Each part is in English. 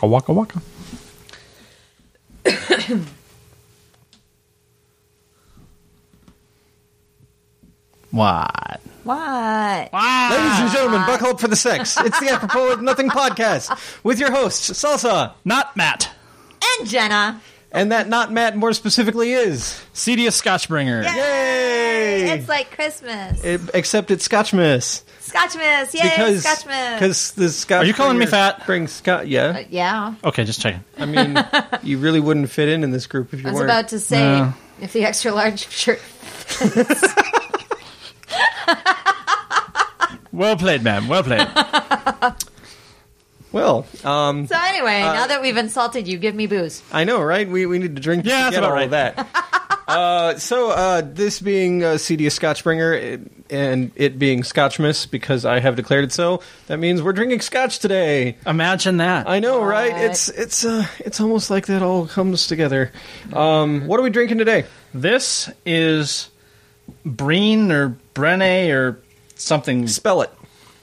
Waka waka waka. What? What? Ladies and gentlemen, buckle up for the sex. It's the Apropos of Nothing podcast with your hosts, Salsa. Not Matt. And Jenna. And that not Matt more specifically is... Cedius Scotchbringer. Yay! It's like Christmas. Except it's Scotchmas. Scotchmas. Yay, Scotchmas. Because the Scotch... Are you calling me fat? Brings Scotch... Yeah. Yeah. Okay, just checking. I mean, you really wouldn't fit in this group if you I was weren't. about to say, if the extra large shirt... Well played, ma'am. Well played. Well, So anyway, now that we've insulted you, give me booze. I know, right? We need to drink to Yeah, that's forget about all of that. So this being Cedius Scotchbringer and it being Scotchmas because I have declared it so, that means we're drinking scotch today. Imagine that. I know, right? What? It's almost like that all comes together. What are we drinking today? This is Breen or Brenne or something. Spell it.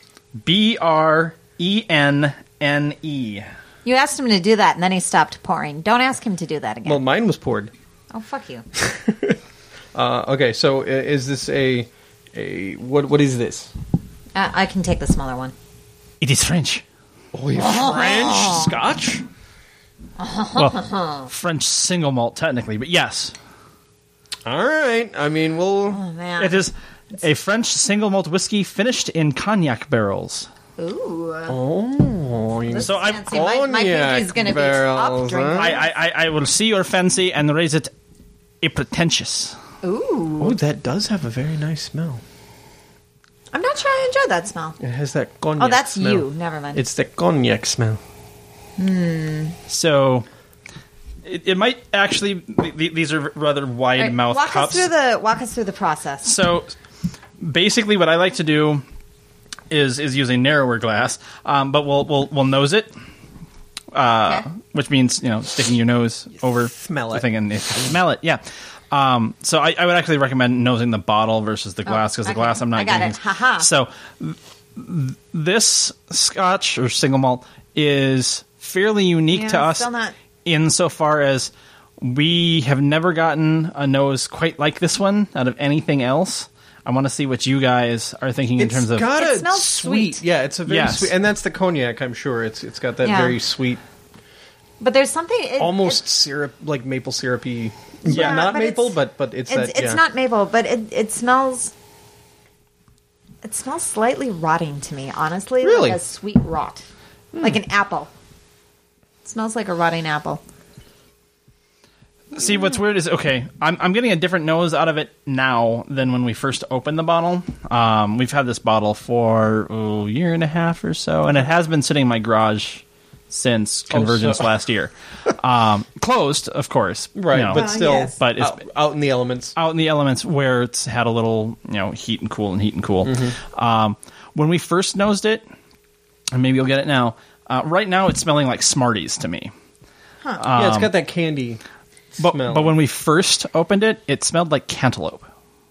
Brenne. You asked him to do that, and then he stopped pouring. Don't ask him to do that again. Well, mine was poured. Oh, fuck you. Okay, so is this a what is this? I can take the smaller one. It is French. Oh, French Scotch? Well, French single malt technically, but yes. All right. I mean, we'll... Oh, man. It is a French single malt whiskey finished in cognac barrels. Ooh. Oh, This So is I- fancy. My pinky's going to be up barrels, drinking. huh? I will see your fancy and raise it a pretentious. Ooh. Oh, that does have a very nice smell. I'm not sure I enjoyed that smell. It has that cognac Oh, that's smell. you. Never mind. It's the cognac smell. So it might actually. These are rather wide All right, mouth walk cups. Walk us through the process. So basically, what I like to do is use a narrower glass, but we'll nose it, Okay. which means sticking your nose over Smell the it. thing and smell it. Yeah. So I would actually recommend nosing the bottle versus the glass because the okay. glass I'm not I got getting. it. Ha-ha. So this Scotch or single malt is fairly unique Yeah, to us still not- insofar as we have never gotten a nose quite like this one out of anything else. I want to see what you guys are thinking in terms of. got It a smells sweet. Yeah, it's a very Yes. sweet, and that's the cognac. I'm sure it's got that Yeah. very sweet, But there's something... almost syrup, like maple syrupy. Yeah, not but maple, it's- but it's It's that. Yeah. not maple, but it smells... It smells slightly rotting to me, honestly. Really? Like a sweet rot. Like an apple. It smells like a rotting apple. See, what's weird is, okay, I'm getting a different nose out of it now than when we first opened the bottle. We've had this bottle for a year and a half or so, and it has been sitting in my garage since Convergence so- last year. Closed, of course. Right, but still, yes. But it's out in the elements. out in the elements where it's had a little, heat and cool and heat and cool. When we first nosed it, and maybe you'll get it now, right now it's smelling like Smarties to me. Yeah, it's got that candy But, smell. but when we first opened it, it smelled like cantaloupe.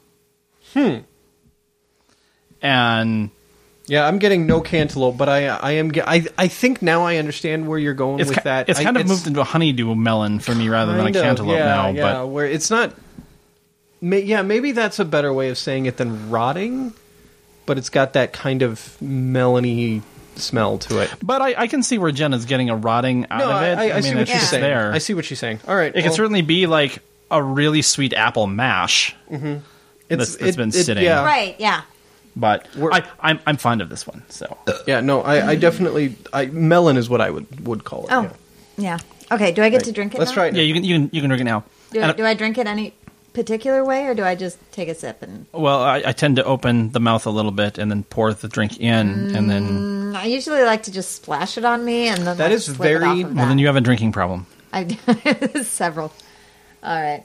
And Yeah, I'm getting no cantaloupe, but I think now I understand where you're going with that. it's kind of moved into a honeydew melon for me rather than a kind of, cantaloupe now. Yeah, where it's not. Maybe that's a better way of saying it than rotting, but it's got that kind of melony smell to it. But I can see where Jenna's getting a rotting out of it. I see mean, what it's you're just saying. there. I see what she's saying. All right, It can certainly be like a really sweet apple mash that's been sitting. Yeah, Right, yeah. But We're- I'm fond of this one. So yeah. No, I definitely melon is what I would call it. Oh, yeah. yeah. Okay, do I get to drink it Let's now? try it. yeah, you can drink it now. Do I drink it any particular way, or do I just take a sip? And Well, I tend to open the mouth a little bit and then pour the drink in, and then I usually like to just splash it on me, and then That like, is slip very- it off of well, that. then you have a drinking problem. I several. All right.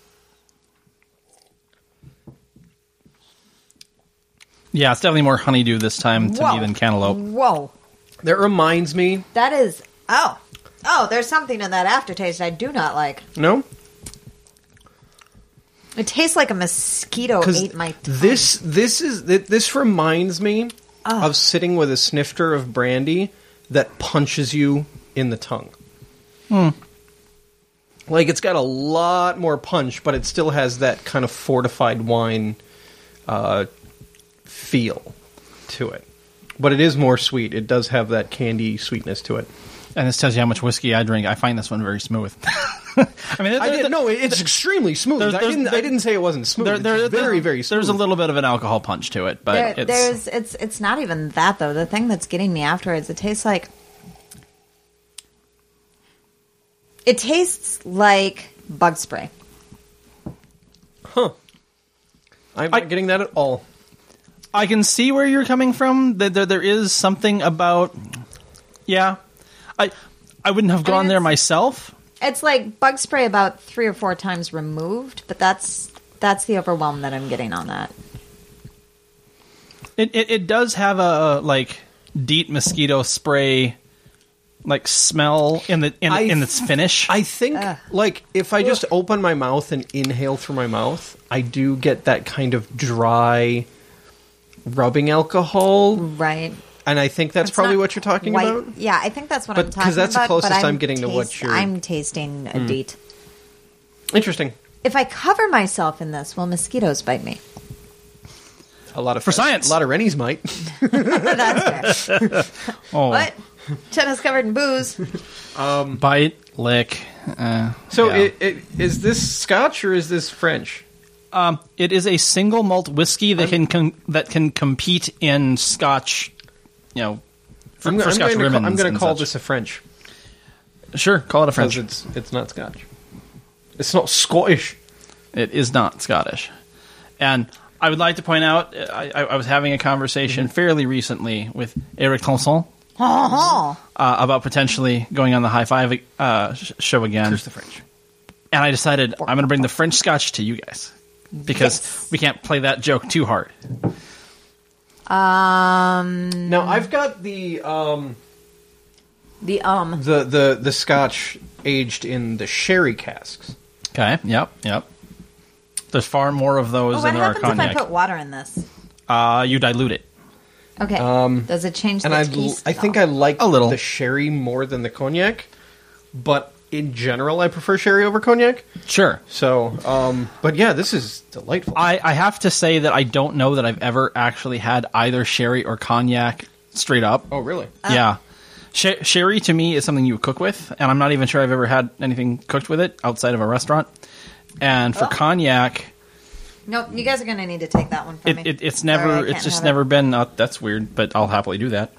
Yeah, it's definitely more honeydew this time to Whoa. me than cantaloupe. Whoa, That reminds me. that is oh. There's something in that aftertaste I do not like. No, It tastes like a mosquito because ate my tongue. this reminds me of sitting with a snifter of brandy that punches you in the tongue. Like, it's got a lot more punch, but it still has that kind of fortified wine feel to it. But it is more sweet. It does have that candy sweetness to it. And this tells you how much whiskey I drink. I find this one very smooth. I mean, it's extremely smooth. I didn't say it wasn't smooth. It's very, very smooth. There's a little bit of an alcohol punch to it, but it's not even that though. The thing that's getting me afterwards, it tastes like bug spray. Huh. I'm not getting that at all. I can see where you're coming from. There is something about, yeah. I wouldn't have gone there myself. It's like bug spray about 3 or 4 times removed, but that's the overwhelm that I'm getting on that. It does have a like DEET mosquito spray like smell in its finish. I think like if I just open my mouth and inhale through my mouth, I do get that kind of dry rubbing alcohol. Right. And I think that's probably what you're talking about. Yeah, I think that's what I'm talking about. Because that's the closest I'm getting to what you're... I'm tasting a DEET. Interesting. If I cover myself in this, will mosquitoes bite me? A lot of for science. A lot of Rennies might. That's fair. Oh. What? Jenna's covered in booze. Bite, lick. So yeah. Is this Scotch or is this French? It is a single malt whiskey that can compete in Scotch. You know, for Scotch Rimmons. I'm going to call such. this a French. Sure, call it a French. Because it's not Scotch. It's not Scottish. It is not Scottish. And I would like to point out, I was having a conversation fairly recently with Eric Tonson about potentially going on the High Five show again. Here's the French. And I decided I'm going to bring the French Scotch to you guys. Because we can't play that joke too hard. Now I've got the Scotch aged in the sherry casks. Okay. Yep. There's far more of those than there are cognac. What happens if I put water in this? You dilute it. Okay. Does it change the taste? I think I like a little the sherry more than the cognac, but in general I prefer sherry over cognac. Sure. So, but yeah, this is delightful. I have to say that I don't know that I've ever actually had either sherry or cognac straight up. Oh, really? Yeah. Sherry to me is something you cook with, and I'm not even sure I've ever had anything cooked with it outside of a restaurant. And for cognac, nope, you guys are going to need to take that one from me. It's just never been. That's weird, but I'll happily do that.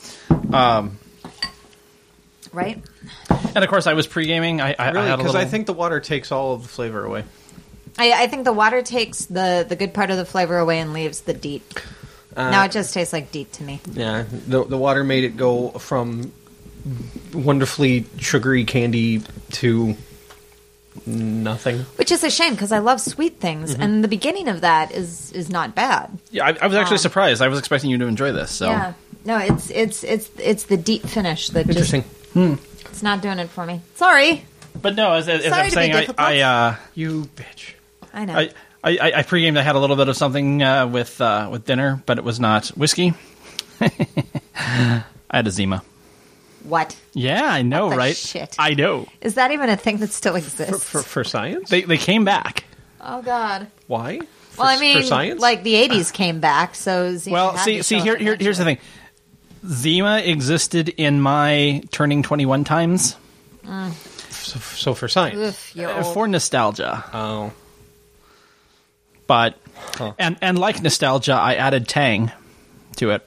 Right. And of course, I was pre-gaming. I had because I think the water takes all of the flavor away. I think the water takes the good part of the flavor away and leaves the DEET. Now it just tastes like DEET to me. Yeah, the water made it go from wonderfully sugary candy to nothing. Which is a shame because I love sweet things, and the beginning of that is not bad. Yeah, I was actually surprised. I was expecting you to enjoy this. So yeah, no, it's the deep finish that interesting. It's not doing it for me. Sorry, but no, as I'm saying, you bitch. I know. I pre-gamed. I had a little bit of something with dinner, but it was not whiskey. I had a Zima. What? Yeah, I know, What the right? shit? I know. Is that even a thing that still exists? For science? They came back. Oh God. Why? Well, I mean, for science? like the '80s came back, so Zima Well, had to see, show up here's the thing. Zima existed in my turning 21 times. So for science. Oof, you're old. For nostalgia. Oh. But and like nostalgia, I added Tang to it.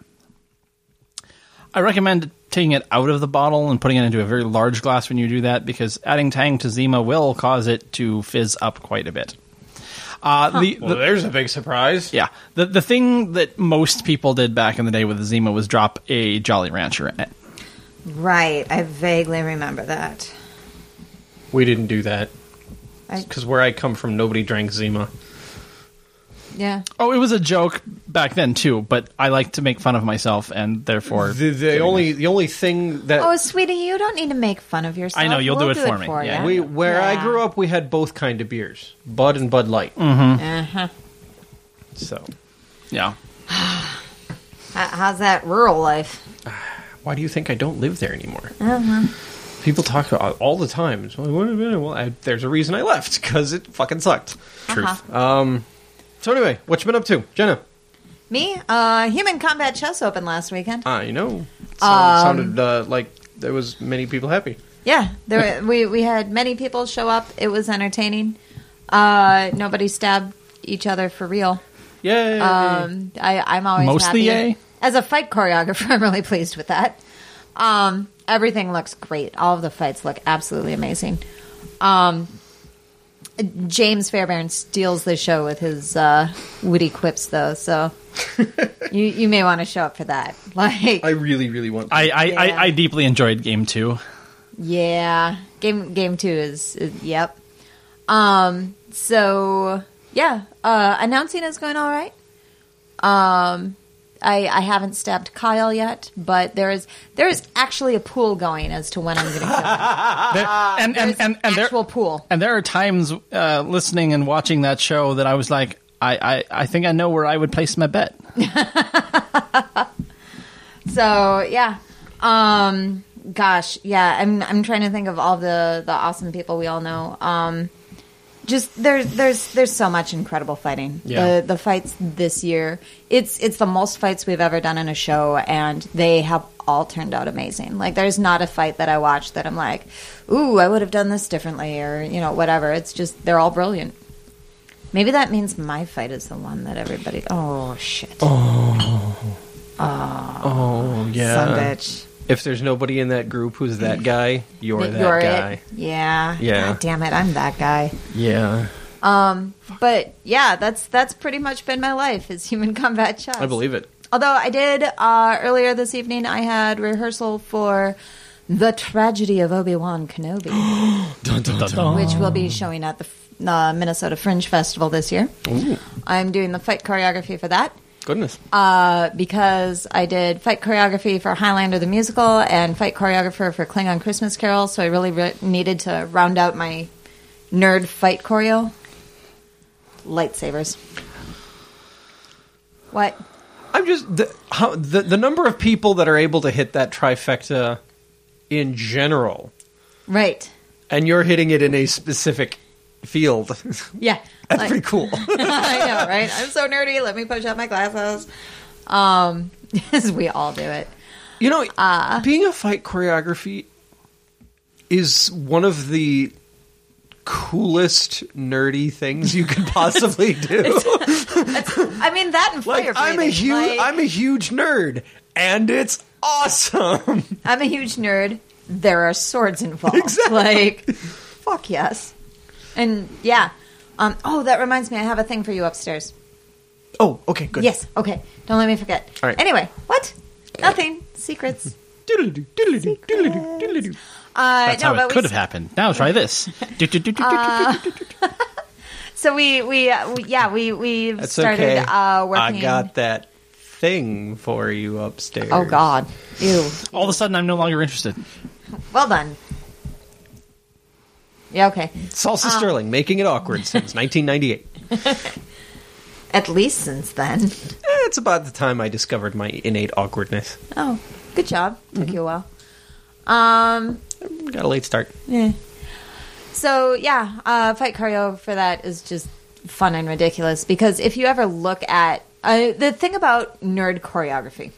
I recommend taking it out of the bottle and putting it into a very large glass when you do that, because adding Tang to Zima will cause it to fizz up quite a bit. Well, there's a big surprise. Yeah. The thing that most people did back in the day with the Zima was drop a Jolly Rancher in it. Right. I vaguely remember that. We didn't do that. Because where I come from, nobody drank Zima. Yeah. Oh, it was a joke back then too, but I like to make fun of myself, and therefore the only thing that Oh, sweetie, you don't need to make fun of yourself. I know, you'll do it for me. Yeah. where I grew up, we had both kind of beers, Bud and Bud Light. Uh-huh. So, yeah. How's that rural life? why do you think I don't live there anymore? Uh-huh. People talk about it all the time. So, well, there's a reason I left, because it fucking sucked. Truth. So anyway, what you been up to, Jenna? Me? Human Combat Chess opened last weekend. Sounded like there was many people happy. Yeah, we had many people show up. It was entertaining. Nobody stabbed each other for real. Yay! I'm always Mostly happy. yay? As a fight choreographer, I'm really pleased with that. Everything looks great. All of the fights look absolutely amazing. James Fairbairn steals the show with his witty quips, though. So you may want to show up for that. Like, I really, really want to. I deeply enjoyed Game 2. yeah, game 2 is yep. So yeah, announcing is going all right. I haven't stabbed Kyle yet, but there is actually a pool going as to when I'm going to kill him. Actual pool. And there are times listening and watching that show that I was like, I think I know where I would place my bet. So yeah, gosh, yeah. I'm trying to think of all the awesome people we all know. Just there's so much incredible fighting. Yeah. The fights this year, it's the most fights we've ever done in a show, and they have all turned out amazing. Like, there's not a fight that I watch that I'm like, ooh, I would have done this differently, or whatever. It's just they're all brilliant. Maybe that means my fight is the one that everybody. Oh shit. Oh yeah. Son bitch. If there's nobody in that group who's that guy, you're that guy. It. Yeah. Yeah. God damn it, I'm that guy. Yeah. But yeah, that's pretty much been my life is Human Combat Chess. I believe it. Although I did earlier this evening, I had rehearsal for The Tragedy of Obi-Wan Kenobi, Dun, dun, dun. which will be showing at the Minnesota Fringe Festival this year. Ooh. I'm doing the fight choreography for that. Goodness. Because I did fight choreography for Highlander the musical and fight choreographer for Klingon Christmas Carol, so I really needed to round out my nerd fight choreo. Lightsabers. What? I'm just the number of people that are able to hit that trifecta in general, Right. and you're hitting it in a specific field. Yeah. That's pretty cool. I know, right? I'm so nerdy. Let me push out my glasses. As we all do it. You know, being a fight choreography is one of the coolest nerdy things you could possibly do. I mean, that and fire I'm a huge nerd, and it's awesome. I'm a huge nerd. There are swords involved. Exactly. Like, fuck yes. And yeah. That reminds me. I have a thing for you upstairs. Oh, okay, good. Yes. Okay. Don't let me forget. All right. Anyway, what? Nothing. Secrets. Doodle-doo, doodle-doo, doodle-doo, doodle-doo. That's how it could have happened. Now try this. So we That's started okay. working. I got that thing for you upstairs. Oh God. Ew. All of a sudden, I'm no longer interested. Well done. Yeah. Okay. Salsa Sterling, making it awkward since 1998. At least since then. It's about the time I discovered my innate awkwardness. Oh, good job. Took you a while. Got a late start. Yeah. So yeah, fight choreo for that is just fun and ridiculous because if you ever look at the thing about nerd choreography,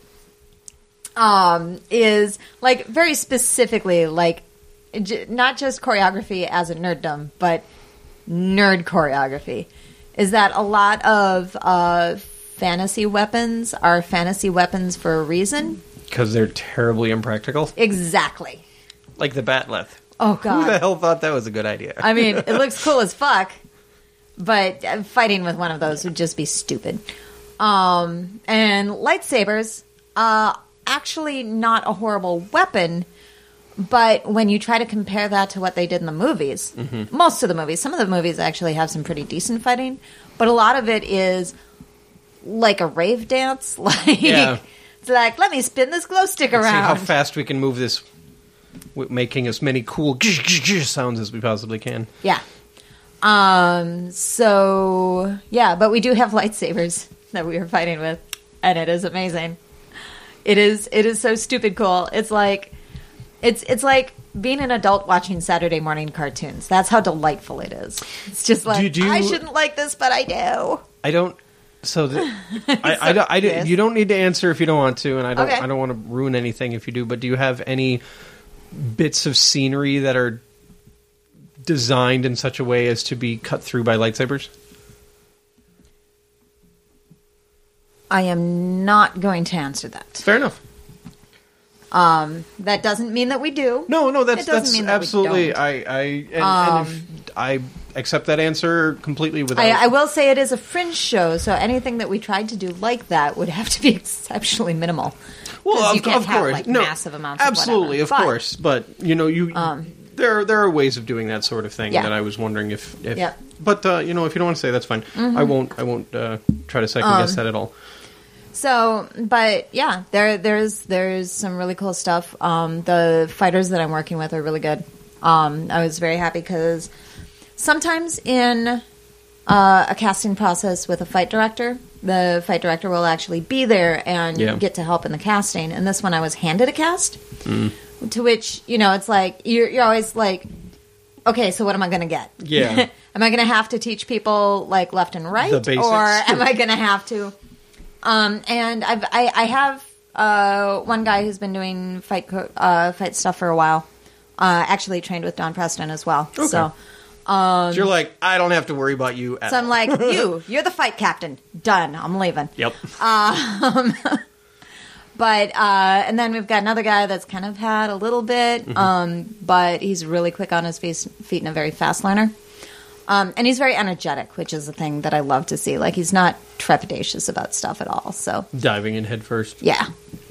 is like very specifically like not just choreography as a nerddom, but nerd choreography. Is that a lot of fantasy weapons are fantasy weapons for a reason? Because they're terribly impractical. Exactly. Like the batleth. Oh, Who God. the hell thought that was a good idea? I mean, it looks cool as fuck, but fighting with one of those would just be stupid. And lightsabers, actually not a horrible weapon, but when you try to compare that to what they did in the movies, most of the movies, some of the movies actually have some pretty decent fighting, but a lot of it is like a rave dance. Like, Yeah. it's like, let me spin this glow stick Let's see around. how fast we can move this, making as many cool sounds as we possibly can. Yeah. So, yeah, but we do have lightsabers that we are fighting with, and it is amazing. It is so stupid cool. It's like being an adult watching Saturday morning cartoons. That's how delightful it is. It's just like I shouldn't like this, but I do. I don't. So you don't need to answer if you don't want to, and I don't want to ruin anything if you do. But do you have any bits of scenery that are designed in such a way as to be cut through by lightsabers? I am not going to answer that. Fair enough. That doesn't mean that we do. No, that's mean that absolutely. we don't. I accept that answer completely. Without. I will say it is a fringe show, so anything that we tried to do like that would have to be exceptionally minimal. Well, you can't of have, course, like, no, massive amounts. Absolutely, of of course, but there are ways of doing that sort of thing Yeah. that I was wondering if Yeah. But if you don't want to say, that's fine. I won't try to second guess that at all. So, but yeah, there's some really cool stuff. The fighters that I'm working with are really good. I was very happy because sometimes in a casting process with a fight director, the fight director will actually be there and get to help in the casting. And this one, I was handed a cast, to which it's like you're always like, okay, so what am I going to get? Yeah. Am I going to have to teach people like left and right, The basics. or am I going to have to? And I have one guy who's been doing fight stuff for a while. Actually trained with Don Preston as well. Okay. So you're like, I don't have to worry about you at so I'm all. like, you're the fight captain. Done. I'm leaving. Yep. But and then we've got another guy that's kind of had a little bit, but he's really quick on his feet and a very fast learner. And he's very energetic, which is a thing that I love to see. Like, he's not trepidatious about stuff at all. So Diving in head first. yeah.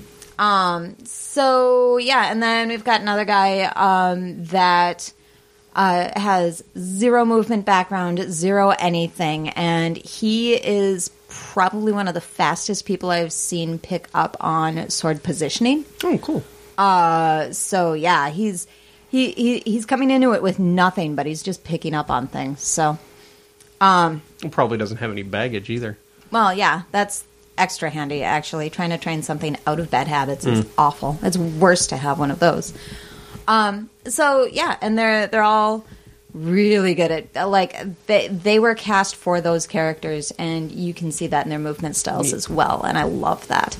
So yeah, and then we've got another guy that has zero movement background, zero anything, and he is probably one of the fastest people I've seen pick up on sword positioning. Oh, cool. So yeah, he's coming into it with nothing, but he's just picking up on things. So, He probably doesn't have any baggage either. well, yeah, that's extra handy, actually. Trying to train something out of bad habits is awful. It's worse to have one of those. So yeah, and they're all really good at, like, they were cast for those characters, and you can see that in their movement styles as well, and I love that.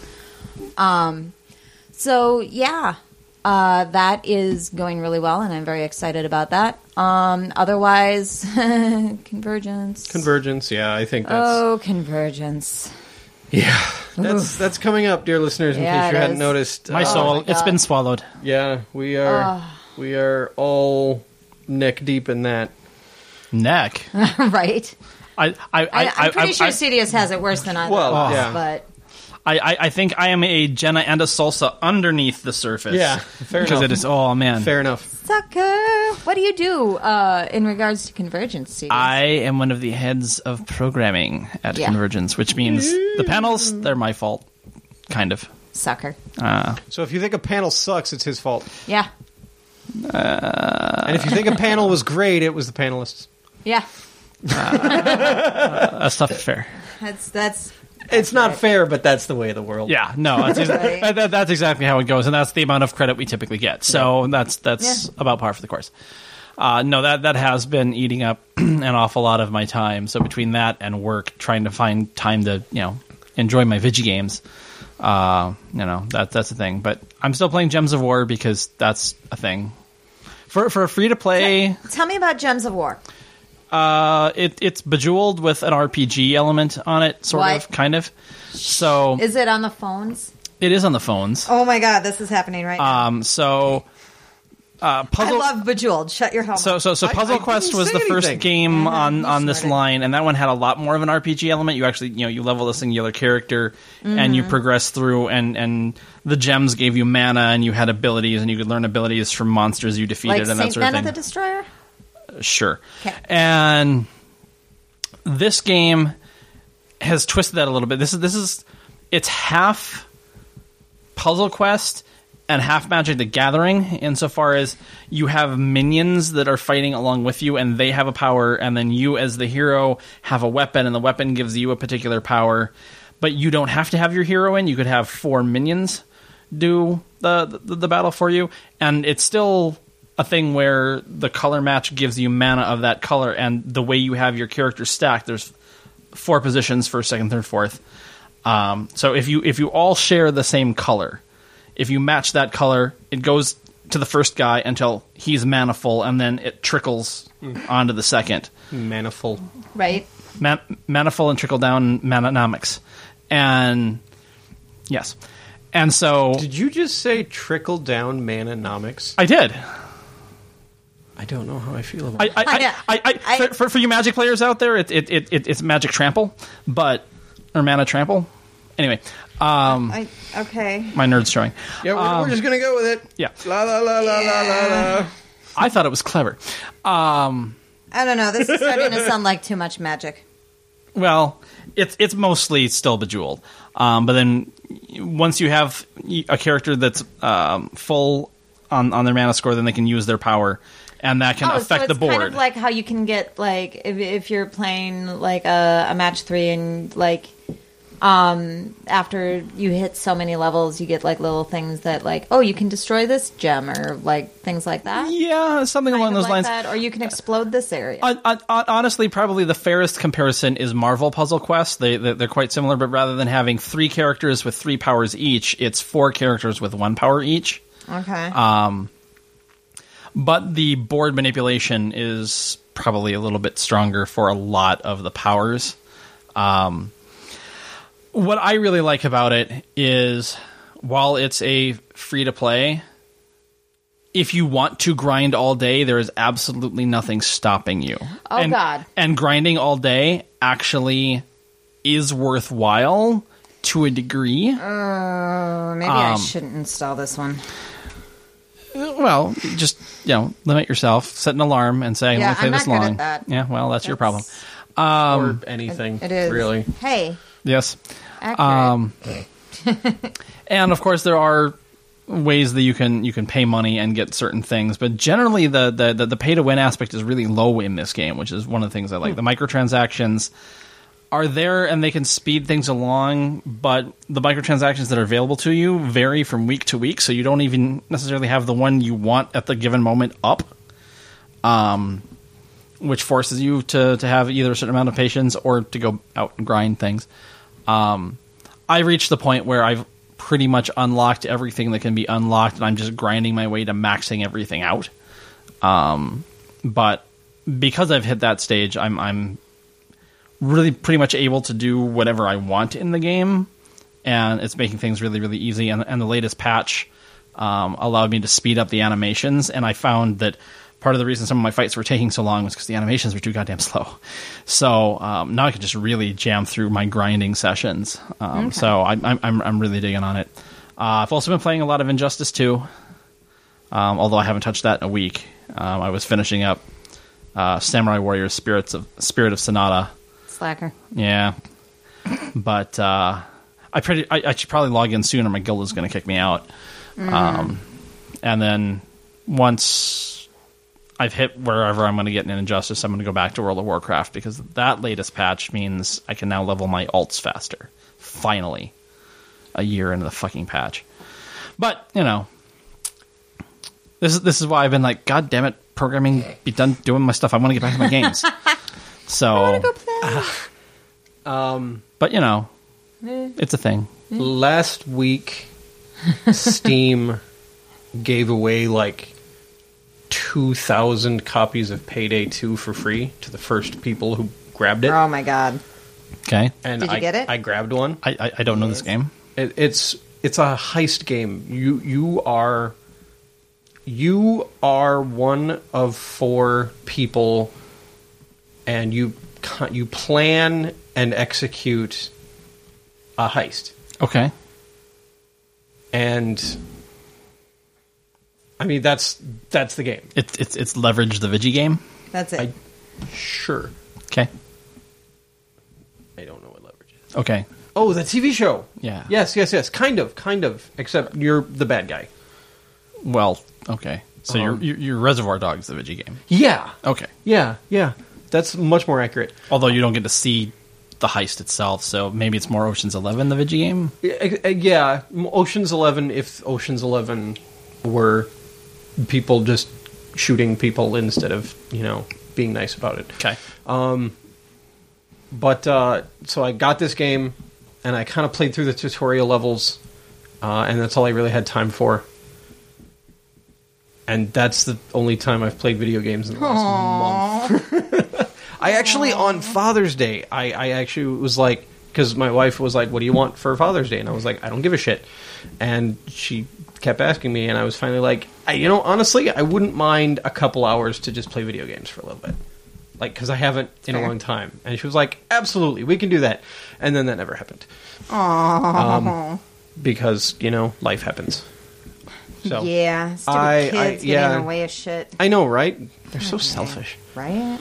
So yeah, that is going really well, and I'm very excited about that. Otherwise, Convergence, yeah, I think that's... Convergence. Yeah, that's coming up, dear listeners, in Yeah, case you it hadn't is. noticed. My soul, my it's God. been swallowed. Yeah, we are all neck deep in that. Neck. Right. I'm I'm pretty sure Sidious has it worse than either Well, of us, yeah. but I think I am a Jenna and a salsa underneath the surface. Yeah, fair because enough. it is. Oh man, Fair enough. sucker. What do you do in regards to Convergence, Sidious? I am one of the heads of programming at Yeah. Convergence, which means the panels, they're my fault, kind of. Sucker. So if you think a panel sucks, it's his fault. Yeah. And if you think a panel was great, it was the panelists. Yeah. That's not fair. That's It's not right. fair, but that's the way of the world. Yeah, no, that's, Right. that's exactly how it goes, and that's the amount of credit we typically get. So that's Yeah. about par for the course. No, that has been eating up an awful lot of my time. So between that and work, trying to find time to enjoy my Vigi games, that's the thing. But I'm still playing Gems of War because that's a thing. For a free to play, Tell me about Gems of War. it's Bejeweled with an RPG element on it, sort What? of, kind of. So Is it on the phones? it is on the phones. Oh my god, this is happening right now. I Puzzle. love Bejeweled. Shut your home. So Puzzle I Quest didn't was say the first anything. game on this snorted. line, and that one had a lot more of an RPG element. You actually, you level a singular character, and you progress through, and the gems gave you mana, and you had abilities, and you could learn abilities from monsters you defeated, like and that Saint sort of Bennet thing. the Destroyer? Sure. Okay. And this game has twisted that a little bit. This is it's half Puzzle Quest and half Magic the Gathering, insofar as you have minions that are fighting along with you, and they have a power, and then you as the hero have a weapon, and the weapon gives you a particular power, but you don't have to have your hero in. You could have 4 minions do the battle for you, and it's still a thing where the color match gives you mana of that color, and the way you have your character stacked, there's 4 positions, first, second, third, fourth. So if you all share the same color, if you match that color, it goes to the first guy until he's mana full, and then it trickles onto the second. Mana full. Right. Mana full and trickle down mananomics. And yes. And so... Did you just say trickle down mananomics? I did. I don't know how I feel about it. For you Magic players out there, it's Magic Trample, or Mana Trample. Anyway, okay. My nerd's showing. Yeah, we're just gonna go with it. Yeah. La la la la la la. I thought it was clever. I don't know. This is starting to sound like too much magic. Well, it's mostly still Bejeweled, but then once you have a character that's full on their mana score, then they can use their power. And that can affect the board. Kind of like how you can get, like, if you're playing like a match 3 and like after you hit so many levels, you get like little things that like, oh, you can destroy this gem or like things like that. Yeah, something along those lines. That, or you can explode this area. Honestly, probably the fairest comparison is Marvel Puzzle Quest. They're quite similar, but rather than having 3 characters with 3 powers each, it's 4 characters with 1 power each. Okay. But the board manipulation is probably a little bit stronger for a lot of the powers. What I really like about it is, while it's a free-to-play, if you want to grind all day, there is absolutely nothing stopping you. Oh, God. And grinding all day actually is worthwhile to a degree. Maybe I shouldn't install this one. Well, just, limit yourself, set an alarm, and say, I'm going to play this long. Good at that. Yeah, well, that's your problem. Or anything, it is. Really. Hey. Yes. Accurate. And, of course, there are ways that you can pay money and get certain things, but generally the pay-to-win aspect is really low in this game, which is one of the things I like. The microtransactions are there, and they can speed things along, but the microtransactions that are available to you vary from week to week, so you don't even necessarily have the one you want at the given moment up, which forces you to have either a certain amount of patience or to go out and grind things. I reached the point where I've pretty much unlocked everything that can be unlocked, and I'm just grinding my way to maxing everything out. But because I've hit that stage, I'm really pretty much able to do whatever I want in the game, and it's making things really, really easy. And the latest patch allowed me to speed up the animations, and I found that part of the reason some of my fights were taking so long was because the animations were too goddamn slow. So now I can just really jam through my grinding sessions. Okay. So I'm really digging on it. I've also been playing a lot of Injustice 2, although I haven't touched that in a week. I was finishing up Samurai Warriors Spirit of Sonata. Slacker. Yeah. But I should probably log in soon or my guild is going to kick me out. And then once I've hit wherever I'm going to get in Injustice, I'm going to go back to World of Warcraft, because that latest patch means I can now level my alts faster. Finally. A year into the fucking patch. But, this is why I've been like, God damn it, programming, be done doing my stuff. I want to get back to my games. So, I want to go play. But, it's a thing. Last week, Steam gave away like 2,000 copies of Payday 2 for free to the first people who grabbed it. Oh my God. Okay. And Did you get it? I grabbed one. I don't know this game. It's a heist game. You are one of 4 people, and you plan and execute a heist. Okay. And I mean that's the game. It's Leverage the Vigi game. That's it. Sure. Okay. I don't know what Leverage is. Okay. Oh, the TV show. Yeah. Yes. Kind of. Except you're the bad guy. Well, okay. So you're Reservoir Dogs, the Vigi game. Yeah. Okay. Yeah. That's much more accurate. Although you don't get to see the heist itself. So maybe it's more Ocean's 11, the video game. Yeah, Ocean's 11. If Ocean's 11 were people just shooting people instead of being nice about it. Okay. But so I got this game, and I kind of played through the tutorial levels, and that's all I really had time for. And that's the only time I've played video games in the last month. I actually, on Father's Day, I actually was like, because my wife was like, what do you want for Father's Day? And I was like, I don't give a shit. And she kept asking me, and I was finally like, honestly, I wouldn't mind a couple hours to just play video games for a little bit. Like, because I haven't in a long time. And she was like, absolutely, we can do that. And then that never happened. Because, life happens. So yeah, stupid kids getting in the way of shit. I know, right? They're so selfish. Right?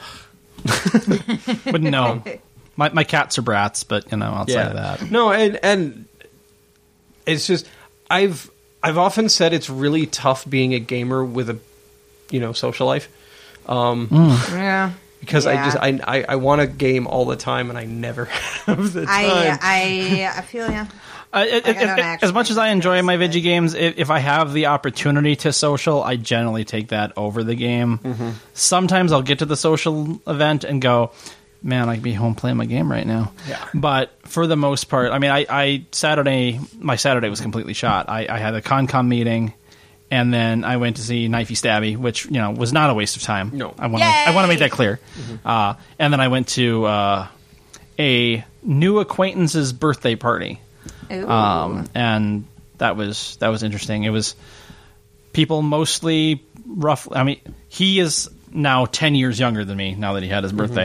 But no. My cats are brats, but, outside of that. No, and it's just, I've often said it's really tough being a gamer with a, social life. Yeah. Because I want to game all the time, and I never have the time. I feel ya. As much as I enjoy my video games, if I have the opportunity to social, I generally take that over the game. Mm-hmm. Sometimes I'll get to the social event and go, man, I could be home playing my game right now. Yeah. But for the most part, I mean, my Saturday was completely shot. I had a ConCom meeting, and then I went to see Knifey Stabby, which was not a waste of time. No, I want to make that clear. Mm-hmm. And then I went to a new acquaintance's birthday party. And that was interesting. It was people mostly roughly. I mean, he is now 10 years younger than me now that he had his birthday.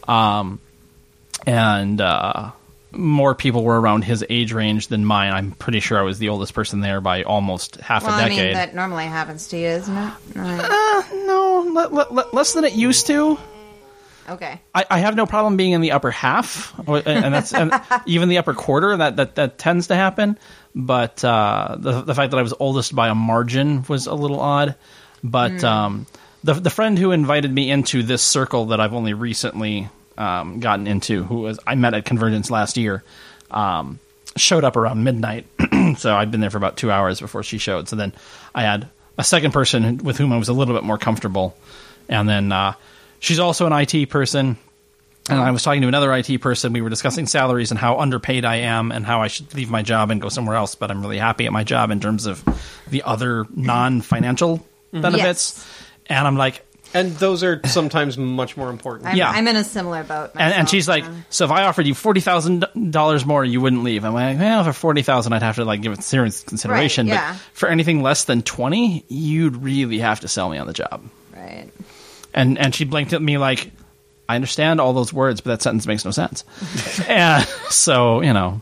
And more people were around his age range than mine. I'm pretty sure I was the oldest person there by almost half a decade. I mean, that normally happens to you, isn't it? No, less than it used to. Okay. I have no problem being in the upper half, and that's and even the upper quarter. That tends to happen. But the fact that I was oldest by a margin was a little odd. But the friend who invited me into this circle that I've only recently gotten into, I met at Convergence last year, showed up around midnight. So I'd been there for about 2 hours before she showed. So then I had a second person with whom I was a little bit more comfortable, and then. She's also an IT person, and I was talking to another IT person. We were discussing salaries and how underpaid I am and how I should leave my job and go somewhere else, but I'm really happy at my job in terms of the other non-financial benefits. Yes. And I'm like... And those are sometimes much more important. I'm in a similar boat myself. And she's like, so if I offered you $40,000 more, you wouldn't leave. I'm like, well, for $40,000, I'd have to give it serious consideration. Right, but for anything less than $20,000, you'd really have to sell me on the job. Right. And she blinked at me like, I understand all those words, but that sentence makes no sense. And so,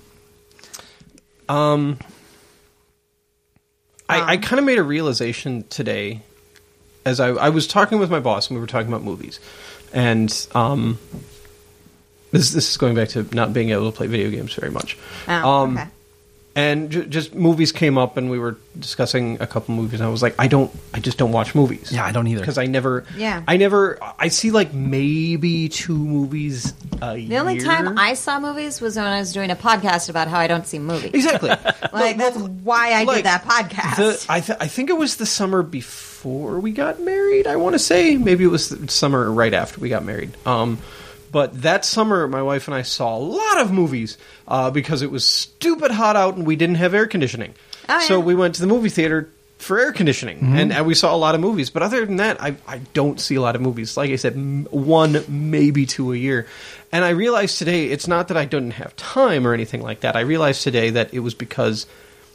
I kind of made a realization today as I was talking with my boss, and we were talking about movies. And this is going back to not being able to play video games very much. Okay. And just movies came up, and we were discussing a couple movies, and I was like, I just don't watch movies. Yeah, I don't either. Because I see like maybe 2 movies a year. The only time I saw movies was when I was doing a podcast about how I don't see movies. Exactly. That's why I did that podcast. I think it was the summer before we got married, I want to say. Maybe it was the summer right after we got married. But that summer, my wife and I saw a lot of movies because it was stupid hot out and we didn't have air conditioning. Oh, yeah. So we went to the movie theater for air conditioning, and we saw a lot of movies. But other than that, I don't see a lot of movies. Like I said, 1, maybe 2 a year. And I realized today, it's not that I didn't have time or anything like that. I realized today that it was because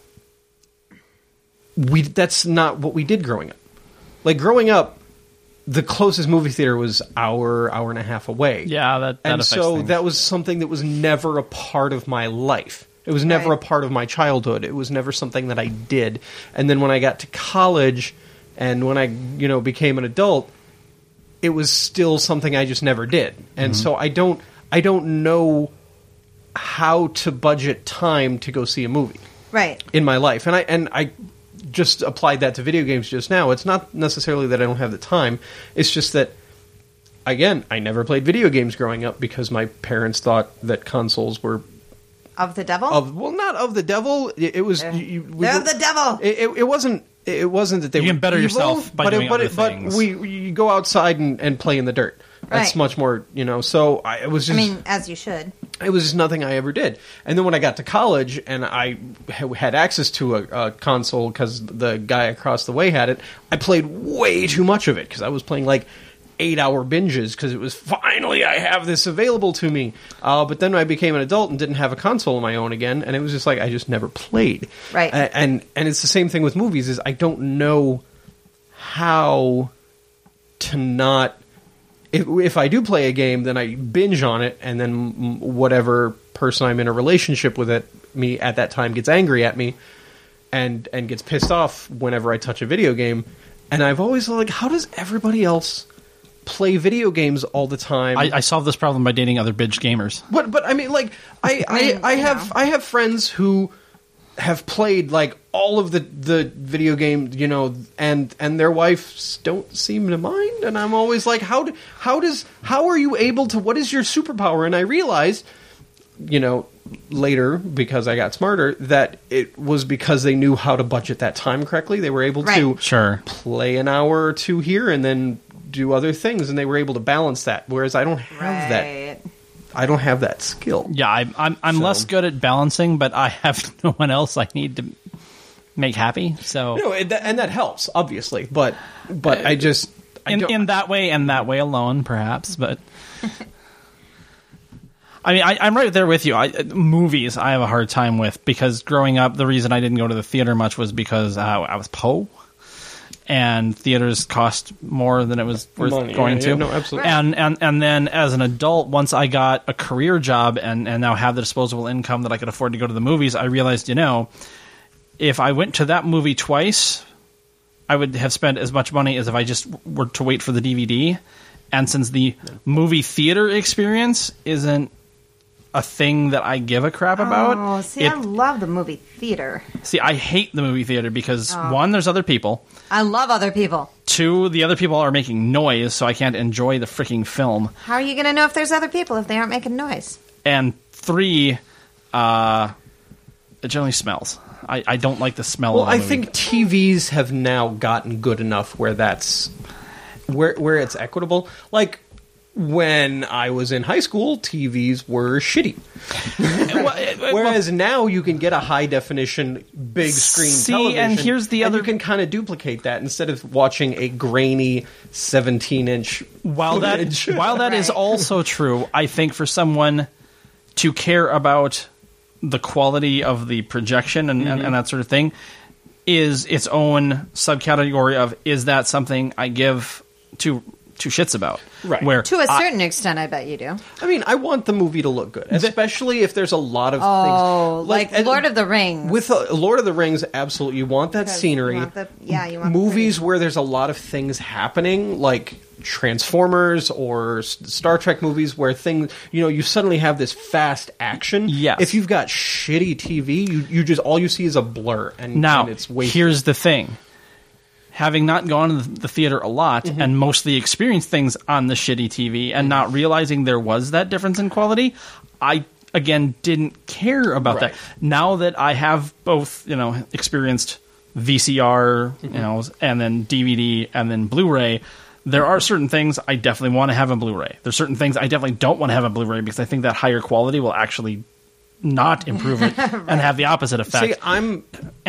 that's not what we did growing up. Like, growing up, the closest movie theater was hour and a half away. Yeah, that and affects so things. That was something that was never a part of my life. It was never a part of my childhood. It was never something that I did. And then when I got to college, and when I became an adult, it was still something I just never did. And so I don't know how to budget time to go see a movie. Right. In my life, and I just applied that to video games just now. It's not necessarily that I don't have the time. It's just that again, I never played video games growing up because my parents thought that consoles were of the devil. Not of the devil. It was they're the devil. It wasn't. It wasn't that they you can better evil, yourself by doing other things. But you go outside and play in the dirt. That's much more, So it was just. I mean, as you should. It was just nothing I ever did. And then when I got to college and I had access to a console because the guy across the way had it, I played way too much of it because I was playing like 8-hour binges because it was finally I have this available to me. But then I became an adult and didn't have a console of my own again, and it was just like I just never played. Right. And it's the same thing with movies. Is I don't know how to not. If I do play a game, then I binge on it, and then whatever person I'm in a relationship with me at that time gets angry at me, and gets pissed off whenever I touch a video game. And I've always like, how does everybody else play video games all the time? I solve this problem by dating other bitch gamers. But I mean, like, I have friends who have played like all of the video games, and their wives don't seem to mind, and I'm always like, how are you able to? What is your superpower? And I realized, later because I got smarter, that it was because they knew how to budget that time correctly. They were able to play an hour or two here and then do other things, and they were able to balance that. Whereas I don't have that. I don't have that skill. Yeah, I'm less good at balancing, but I have no one else I need to make happy. So and that helps, obviously. But I just in that way and that way alone, perhaps. But I mean, I'm right there with you. Movies, I have a hard time with because growing up, the reason I didn't go to the theater much was because I was poor. And theaters cost more than it was worth going to. No, absolutely. And then as an adult, once I got a career job and now have the disposable income that I could afford to go to the movies, I realized, if I went to that movie twice, I would have spent as much money as if I just were to wait for the DVD. And since the movie theater experience isn't a thing that I give a crap about. Oh, see, I love the movie theater. See, I hate the movie theater because, one, there's other people. I love other people. 2, the other people are making noise, so I can't enjoy the freaking film. How are you going to know if there's other people if they aren't making noise? And 3, it generally smells. I don't like the smell of the movie. I think TVs have now gotten good enough where that's where it's equitable. Like, when I was in high school, TVs were shitty. Whereas now you can get a high definition, big screen television. And here's the other. You can kind of duplicate that instead of watching a grainy 17-inch. While that is also true, I think for someone to care about the quality of the projection and that sort of thing is its own subcategory of, is that something I give two shits about? Right. Where to a certain extent, I bet you do. I mean, I want the movie to look good, especially if there's a lot of things. Oh, like Lord of the Rings. With Lord of the Rings, absolutely. You want that scenery. You want movies where there's a lot of things happening, like Transformers or Star Trek movies where things, you suddenly have this fast action. Yes. If you've got shitty TV, you just, all you see is a blur. And it's wasted. Here's the thing. Having not gone to the theater a lot and mostly experienced things on the shitty TV and not realizing there was that difference in quality, I, again, didn't care about that. Now that I have both, experienced VCR, and then DVD and then Blu-ray, there are certain things I definitely want to have on Blu-ray. There's certain things I definitely don't want to have on Blu-ray because I think that higher quality will actually not improve it and have the opposite effect. See,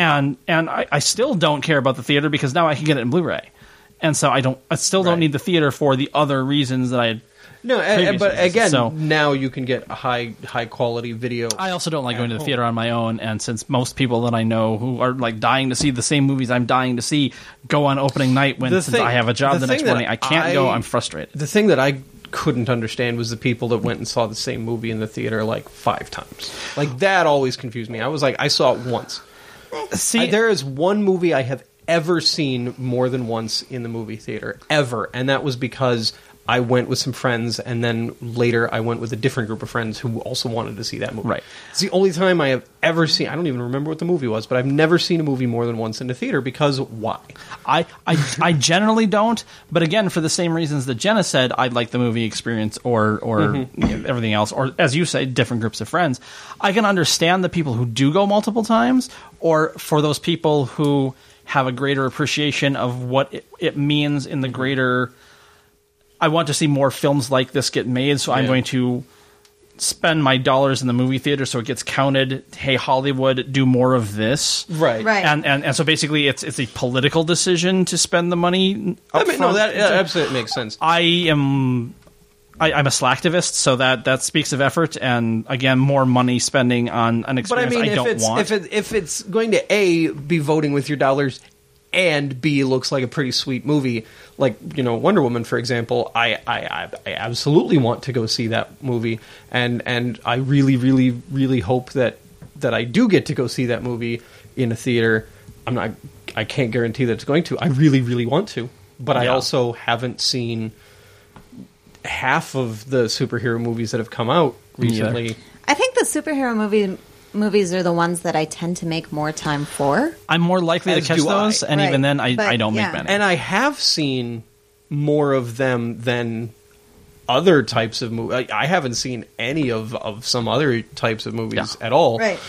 I still don't care about the theater because now I can get it in Blu-ray, and so I still don't need the theater for the other reasons that I. No, but again, now you can get a high quality video. I also don't like going to the theater on my own, and since most people that I know who are like dying to see the same movies I'm dying to see go on opening night since I have a job the next morning, I can't go. I'm frustrated. The thing that I couldn't understand was the people that went and saw the same movie in the theater like 5 times. Like, that always confused me. I was like, I saw it once. There is one movie I have ever seen more than once in the movie theater, ever, and that was because I went with some friends, and then later I went with a different group of friends who also wanted to see that movie. Right. It's the only time I have ever seen... I don't even remember what the movie was, but I've never seen a movie more than once in the theater, because why? I generally don't, but again, for the same reasons that Jenna said, I'd like the movie experience or everything else, or as you say, different groups of friends. I can understand the people who do go multiple times, or for those people who have a greater appreciation of what it means in the greater... I want to see more films like this get made, so I'm going to spend my dollars in the movie theater so it gets counted. Hey, Hollywood, do more of this. Right. And so basically it's a political decision to spend the money up front. No, that absolutely makes sense. I'm a slacktivist, so that speaks of effort, and again, more money spending on an experience I don't want. If it's going to A, be voting with your dollars, and B, looks like a pretty sweet movie, like, you know, Wonder Woman, for example, I absolutely want to go see that movie, and I really, really, really hope that I do get to go see that movie in a theater. I can't guarantee that it's going to. I really, really want to, but I also haven't seen half of the superhero movies that have come out recently. I think the superhero movies are the ones that I tend to make more time for. I'm more likely to catch those, and even then, I don't make many. And I have seen more of them than other types of movies. I haven't seen any of some other types of movies at all. Right.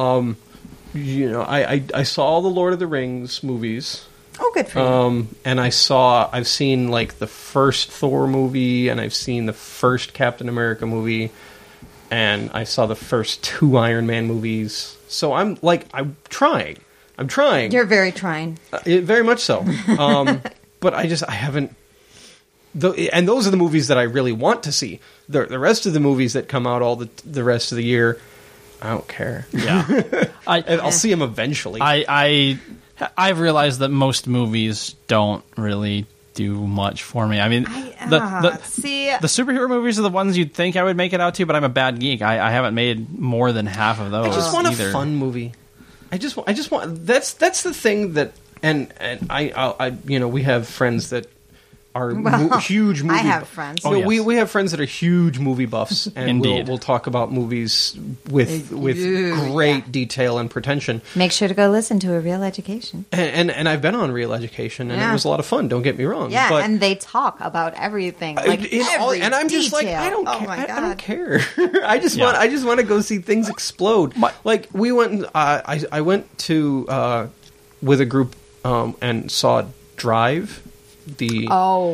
You know, I saw the Lord of the Rings movies. Oh, good for you. And I've seen like the first Thor movie, and I've seen the first Captain America movie, and I saw the first 2 Iron Man movies. So I'm trying. You're very trying. Very much so. But I haven't. And those are the movies that I really want to see. The rest of the movies that come out all the rest of the year, I don't care. Yeah, I'll see them eventually. I've realized that most movies don't really do much for me. I mean, the superhero movies are the ones you'd think I would make it out to, but I'm a bad geek. I haven't made more than half of those. I just want either. A fun movie. I just want. That's the thing that, and I you know, we have friends that are huge movie. I have friends. Oh, yes. We have friends that are huge movie buffs, and we'll talk about movies with great detail and pretension. Make sure to go listen to A Real Education. And I've been on Real Education, and it was a lot of fun. Don't get me wrong. Yeah, but and they talk about everything, like every and I'm detail. just like, I don't care. I don't care. I just want to go see things explode. Like we went. I went to with a group and saw Drive. You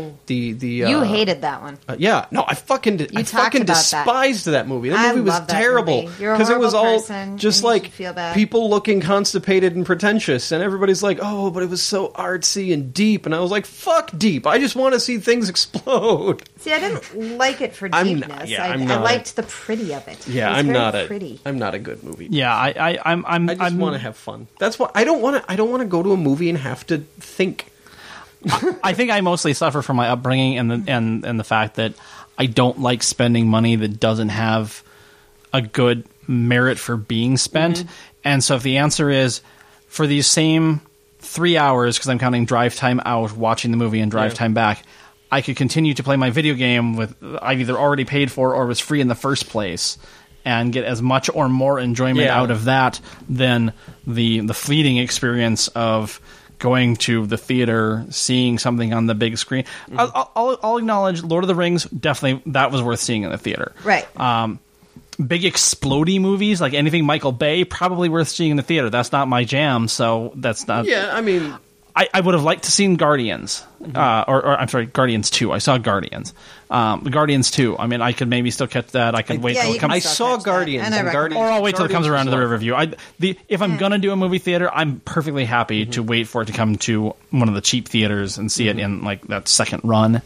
hated that one. I fucking despised that movie. That movie was terrible because it was all person, just like people looking constipated and pretentious, and everybody's like, "Oh, but it was so artsy and deep," and I was like, "Fuck deep! I just want to see things explode." See, I didn't like it for deepness. I liked the pretty of it. Yeah, I'm not a good movie. Yeah, I just want to have fun. That's why I don't want to go to a movie and have to think. I think I mostly suffer from my upbringing and the fact that I don't like spending money that doesn't have a good merit for being spent. Mm-hmm. And so if the answer is for these same 3 hours, because I'm counting drive time out, watching the movie, and drive time back, I could continue to play my video game with I've either already paid for or was free in the first place, and get as much or more enjoyment out of that than the fleeting experience of going to the theater, seeing something on the big screen. Mm-hmm. I'll acknowledge Lord of the Rings, definitely that was worth seeing in the theater. Right. Big explodey movies, like anything Michael Bay, probably worth seeing in the theater. That's not my jam, so that's not... Yeah, I mean... I would have liked to seen Guardians, or I'm sorry, Guardians 2. I saw Guardians. Guardians 2. I mean, I could maybe still catch that. I could wait till it comes. I saw Guardians, or I'll wait till it comes around to the review. If I'm gonna do a movie theater, I'm perfectly happy to wait for it to come to one of the cheap theaters and see it in like that second run.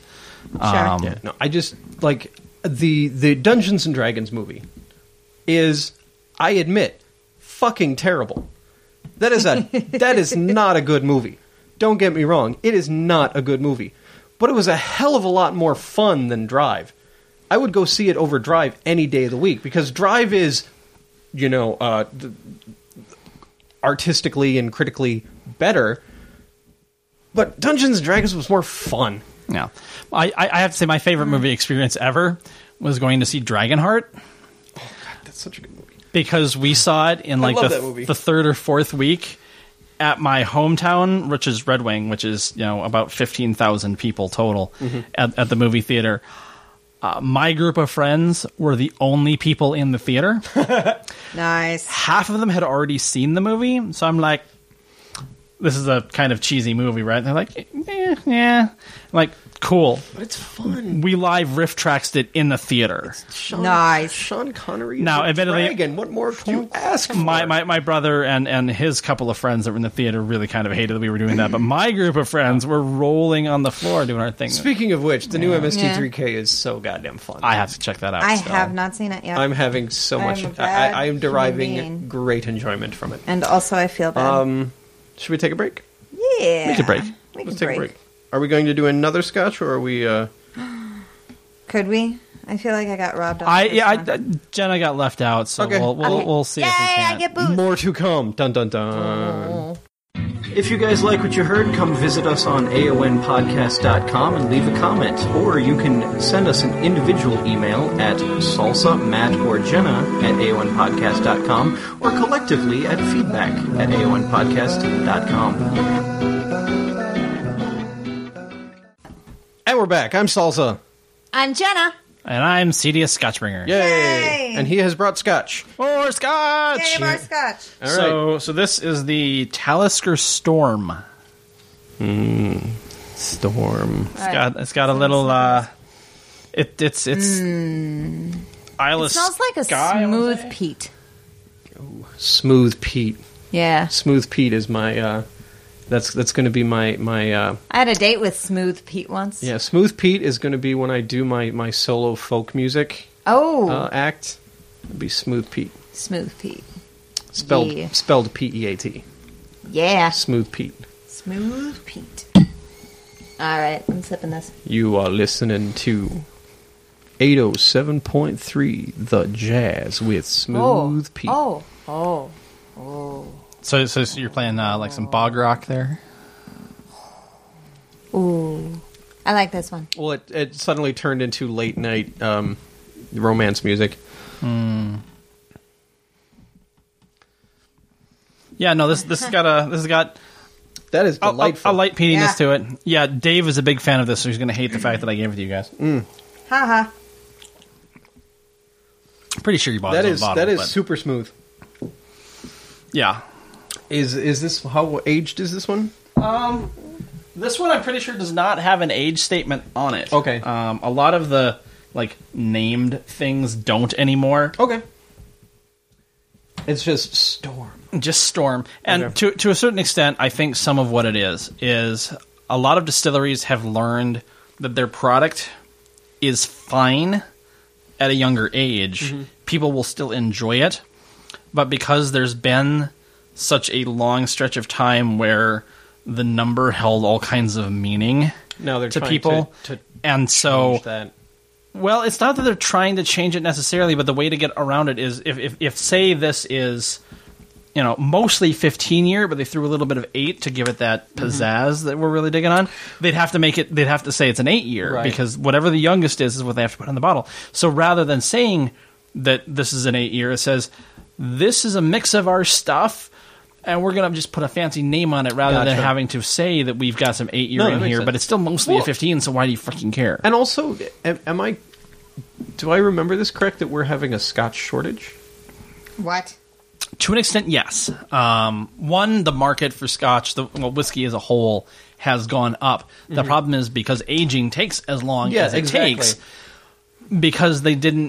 I just like the Dungeons and Dragons movie is, I admit, fucking terrible. That is not a good movie. Don't get me wrong, it is not a good movie. But it was a hell of a lot more fun than Drive. I would go see it over Drive any day of the week, because Drive is, you know, artistically and critically better. But Dungeons & Dragons was more fun. Yeah. I have to say my favorite movie experience ever was going to see Dragonheart. Oh, God, that's such a good movie. Because we saw it in like the third or fourth week at my hometown, which is Red Wing, which is, about 15,000 people total at the movie theater. My group of friends were the only people in the theater. Nice. Half of them had already seen the movie, so I'm like, this is a kind of cheesy movie, right? And they're like, yeah. I'm like, cool. But it's fun. We live riff tracksed it in the theater. Nice. Sean Connery. Now, admittedly, dragon. What more can you ask for? My brother and his couple of friends that were in the theater really kind of hated that we were doing that, but my group of friends were rolling on the floor doing our thing. Speaking of which, the new MST3K is so goddamn fun. I have to check that out. I have not seen it yet. I'm having so much. I am deriving great enjoyment from it. And also, I feel bad. Should we take a break? Yeah. We could break. Let's take a break. Are we going to do another scotch, or are we... Could we? I feel like I got robbed off. Jenna got left out, so okay. we'll see if we can. I get booze. More to come. Dun, dun, dun. If you guys like what you heard, come visit us on aonpodcast.com and leave a comment. Or you can send us an individual email at salsa, Matt, or Jenna at aonpodcast.com, or collectively at feedback at aonpodcast.com. And we're back. I'm Salsa. I'm Jenna. And I'm Cedius Scotchbringer. Yay! And he has brought scotch. More scotch! Yay, more scotch. All right. So this is the Talisker Storm. Storm. It's got a little it's Isla It smells like a Sky, smooth peat. Ooh, smooth peat. Yeah. Smooth peat is my that's going to be my I had a date with Smooth Pete once. Yeah, Smooth Pete is going to be when I do my solo folk music act. It'll be Smooth Pete. Smooth Pete. Spelled P-E-A-T. Yeah. Smooth Pete. Smooth Pete. All right, I'm sipping this. You are listening to 807.3 The Jazz with Smooth Pete. Oh. So you're playing like some bog rock there? Ooh. I like this one. Well, it suddenly turned into late night romance music. Yeah, no, this has got that is delightful. a light peatiness to it. Yeah, Dave is a big fan of this, so he's going to hate the fact that I gave it to you guys. Haha. Pretty sure you bought it. That is super smooth. Yeah. Is this how aged is this one? This one I'm pretty sure does not have an age statement on it. Okay. A lot of the named things don't anymore. Okay. It's just Storm. Just Storm. And to a certain extent, I think some of what it is a lot of distilleries have learned that their product is fine at a younger age. Mm-hmm. People will still enjoy it. But because there's been such a long stretch of time where the number held all kinds of meaning to people, and so that. Well, it's not that they're trying to change it necessarily, but the way to get around it is if say this is mostly 15 year, but they threw a little bit of 8 to give it that pizzazz that we're really digging on. They'd have to say it's an 8 year because whatever the youngest is what they have to put on the bottle. So rather than saying that this is an 8 year, it says this is a mix of our stuff, and we're going to just put a fancy name on it rather than having to say that we've got some 8 year in here, but it's still mostly a 15, so why do you fucking care? And also, do I remember this correct, that we're having a scotch shortage? What? To an extent, yes. One, the market for scotch, whiskey as a whole, has gone up. The problem is because aging takes as long as it takes, because they didn't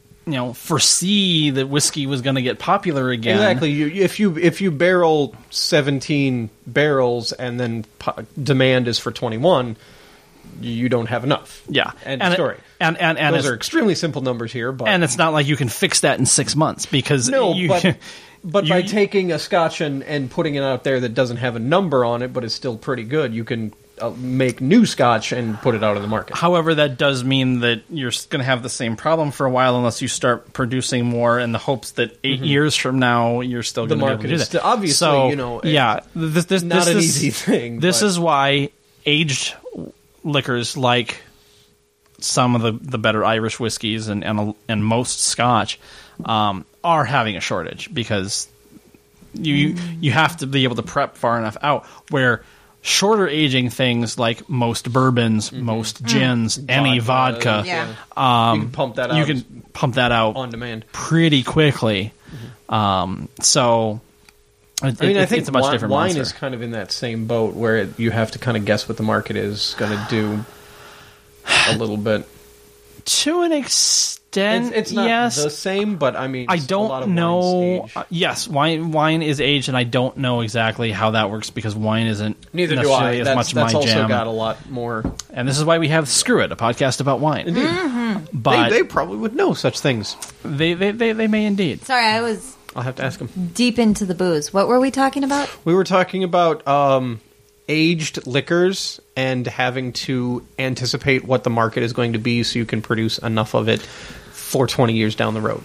foresee that whiskey was going to get popular again. Exactly. If you barrel 17 barrels and then demand is for 21, you don't have enough. Yeah. And story. And those are extremely simple numbers here, but and it's not like you can fix that in 6 months because but by taking a scotch and putting it out there that doesn't have a number on it but is still pretty good, you can make new scotch and put it out on the market. However, that does mean that you're going to have the same problem for a while unless you start producing more in the hopes that 8 years from now you're still going to be able to do that. Obviously, so, this not an easy thing. This is why aged liquors like some of the better Irish whiskeys and most Scotch are having a shortage because you have to be able to prep far enough out where shorter aging things like most bourbons, most gins, any vodka, you can pump that out. You can pump that out on demand pretty quickly. So I think it's a much different wine monster. is kind of in that same boat where you have to kind of guess what the market is going to do a little bit. To an extent, it's not yes. the same, but I mean, I a lot don't of know. wine's aged. Yes, wine is aged, and I don't know exactly how that works because wine isn't Neither do necessarily I. as much That's my also jam. got a lot more. And this is why we have Screw It, a podcast about wine. Indeed. But They probably would know such things. they may indeed. Sorry, I was I'll have to ask them. deep into the booze. What were we talking about? We were talking about aged liquors and having to anticipate what the market is going to be so you can produce enough of it for 20 years down the road.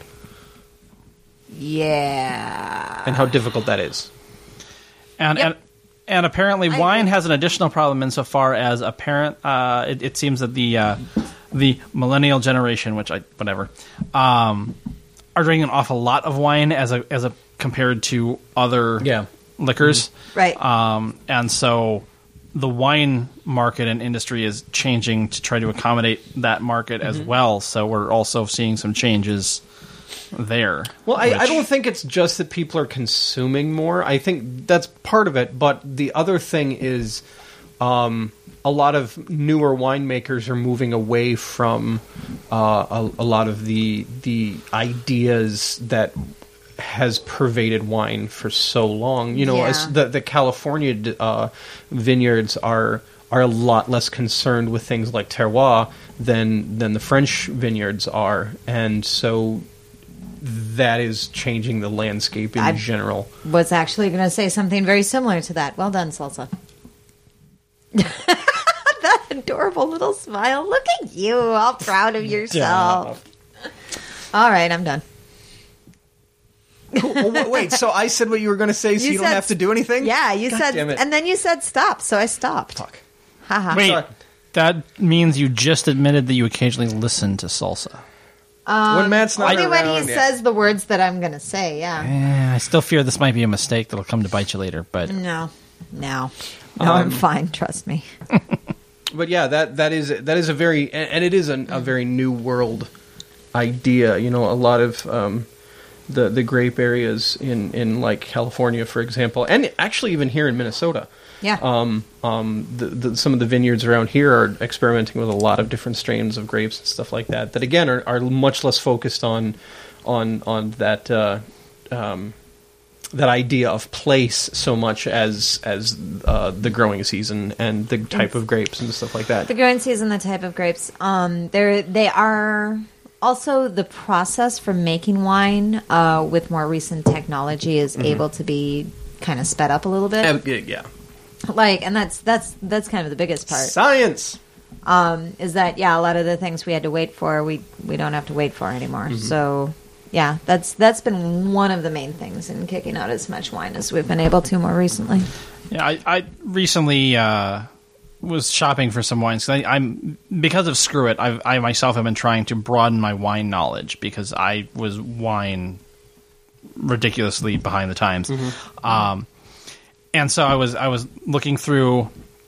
Yeah. And how difficult that is. Yep. And apparently I wine agree. has an additional problem insofar as it seems that the millennial generation, which are drinking an awful lot of wine as a compared to other liquors. Right. And so the wine market and industry is changing to try to accommodate that market as well. So we're also seeing some changes there. Well, I don't think it's just that people are consuming more. I think that's part of it. But the other thing is a lot of newer winemakers are moving away from a lot of the ideas that has pervaded wine for so long. You know, Yeah. as the California vineyards are a lot less concerned with things like terroir than the French vineyards are, and so that is changing the landscape in general. Was actually going to say something very similar to that. Well done, Salsa. That adorable little smile. Look at you, all proud of yourself. All right, I'm done. Wait, so I said what you were going to say, so you don't said- have to do anything? Yeah, you God said, damn it. and then you said stop, so I stopped. Fuck. Haha. Wait, Sorry. that means you just admitted that you occasionally listen to salsa. When Matt's not Only when around, he yeah. says the words that I'm going to say, yeah. I still fear this might be a mistake that'll come to bite you later, but No, I'm fine. Trust me. But yeah, that is a very, and it is a very new world idea. You know, a lot of the grape areas in like California, for example, and actually even here in Minnesota. Yeah. Some of the vineyards around here are experimenting with a lot of different strains of grapes and stuff like that. That again are much less focused on that that idea of place so much as the growing season and the type of grapes and stuff like that. The growing season, the type of grapes. They are also the process for making wine with more recent technology is able to be kind of sped up a little bit. Yeah. Like, and that's kind of the biggest part. Science. Is that a lot of the things we had to wait for, we don't have to wait for anymore. So. Yeah, that's been one of the main things in kicking out as much wine as we've been able to more recently. yeah, I recently was shopping for some wines. I'm because of Screw It. I myself have been trying to broaden my wine knowledge because I was wine ridiculously behind the times, and so I was looking through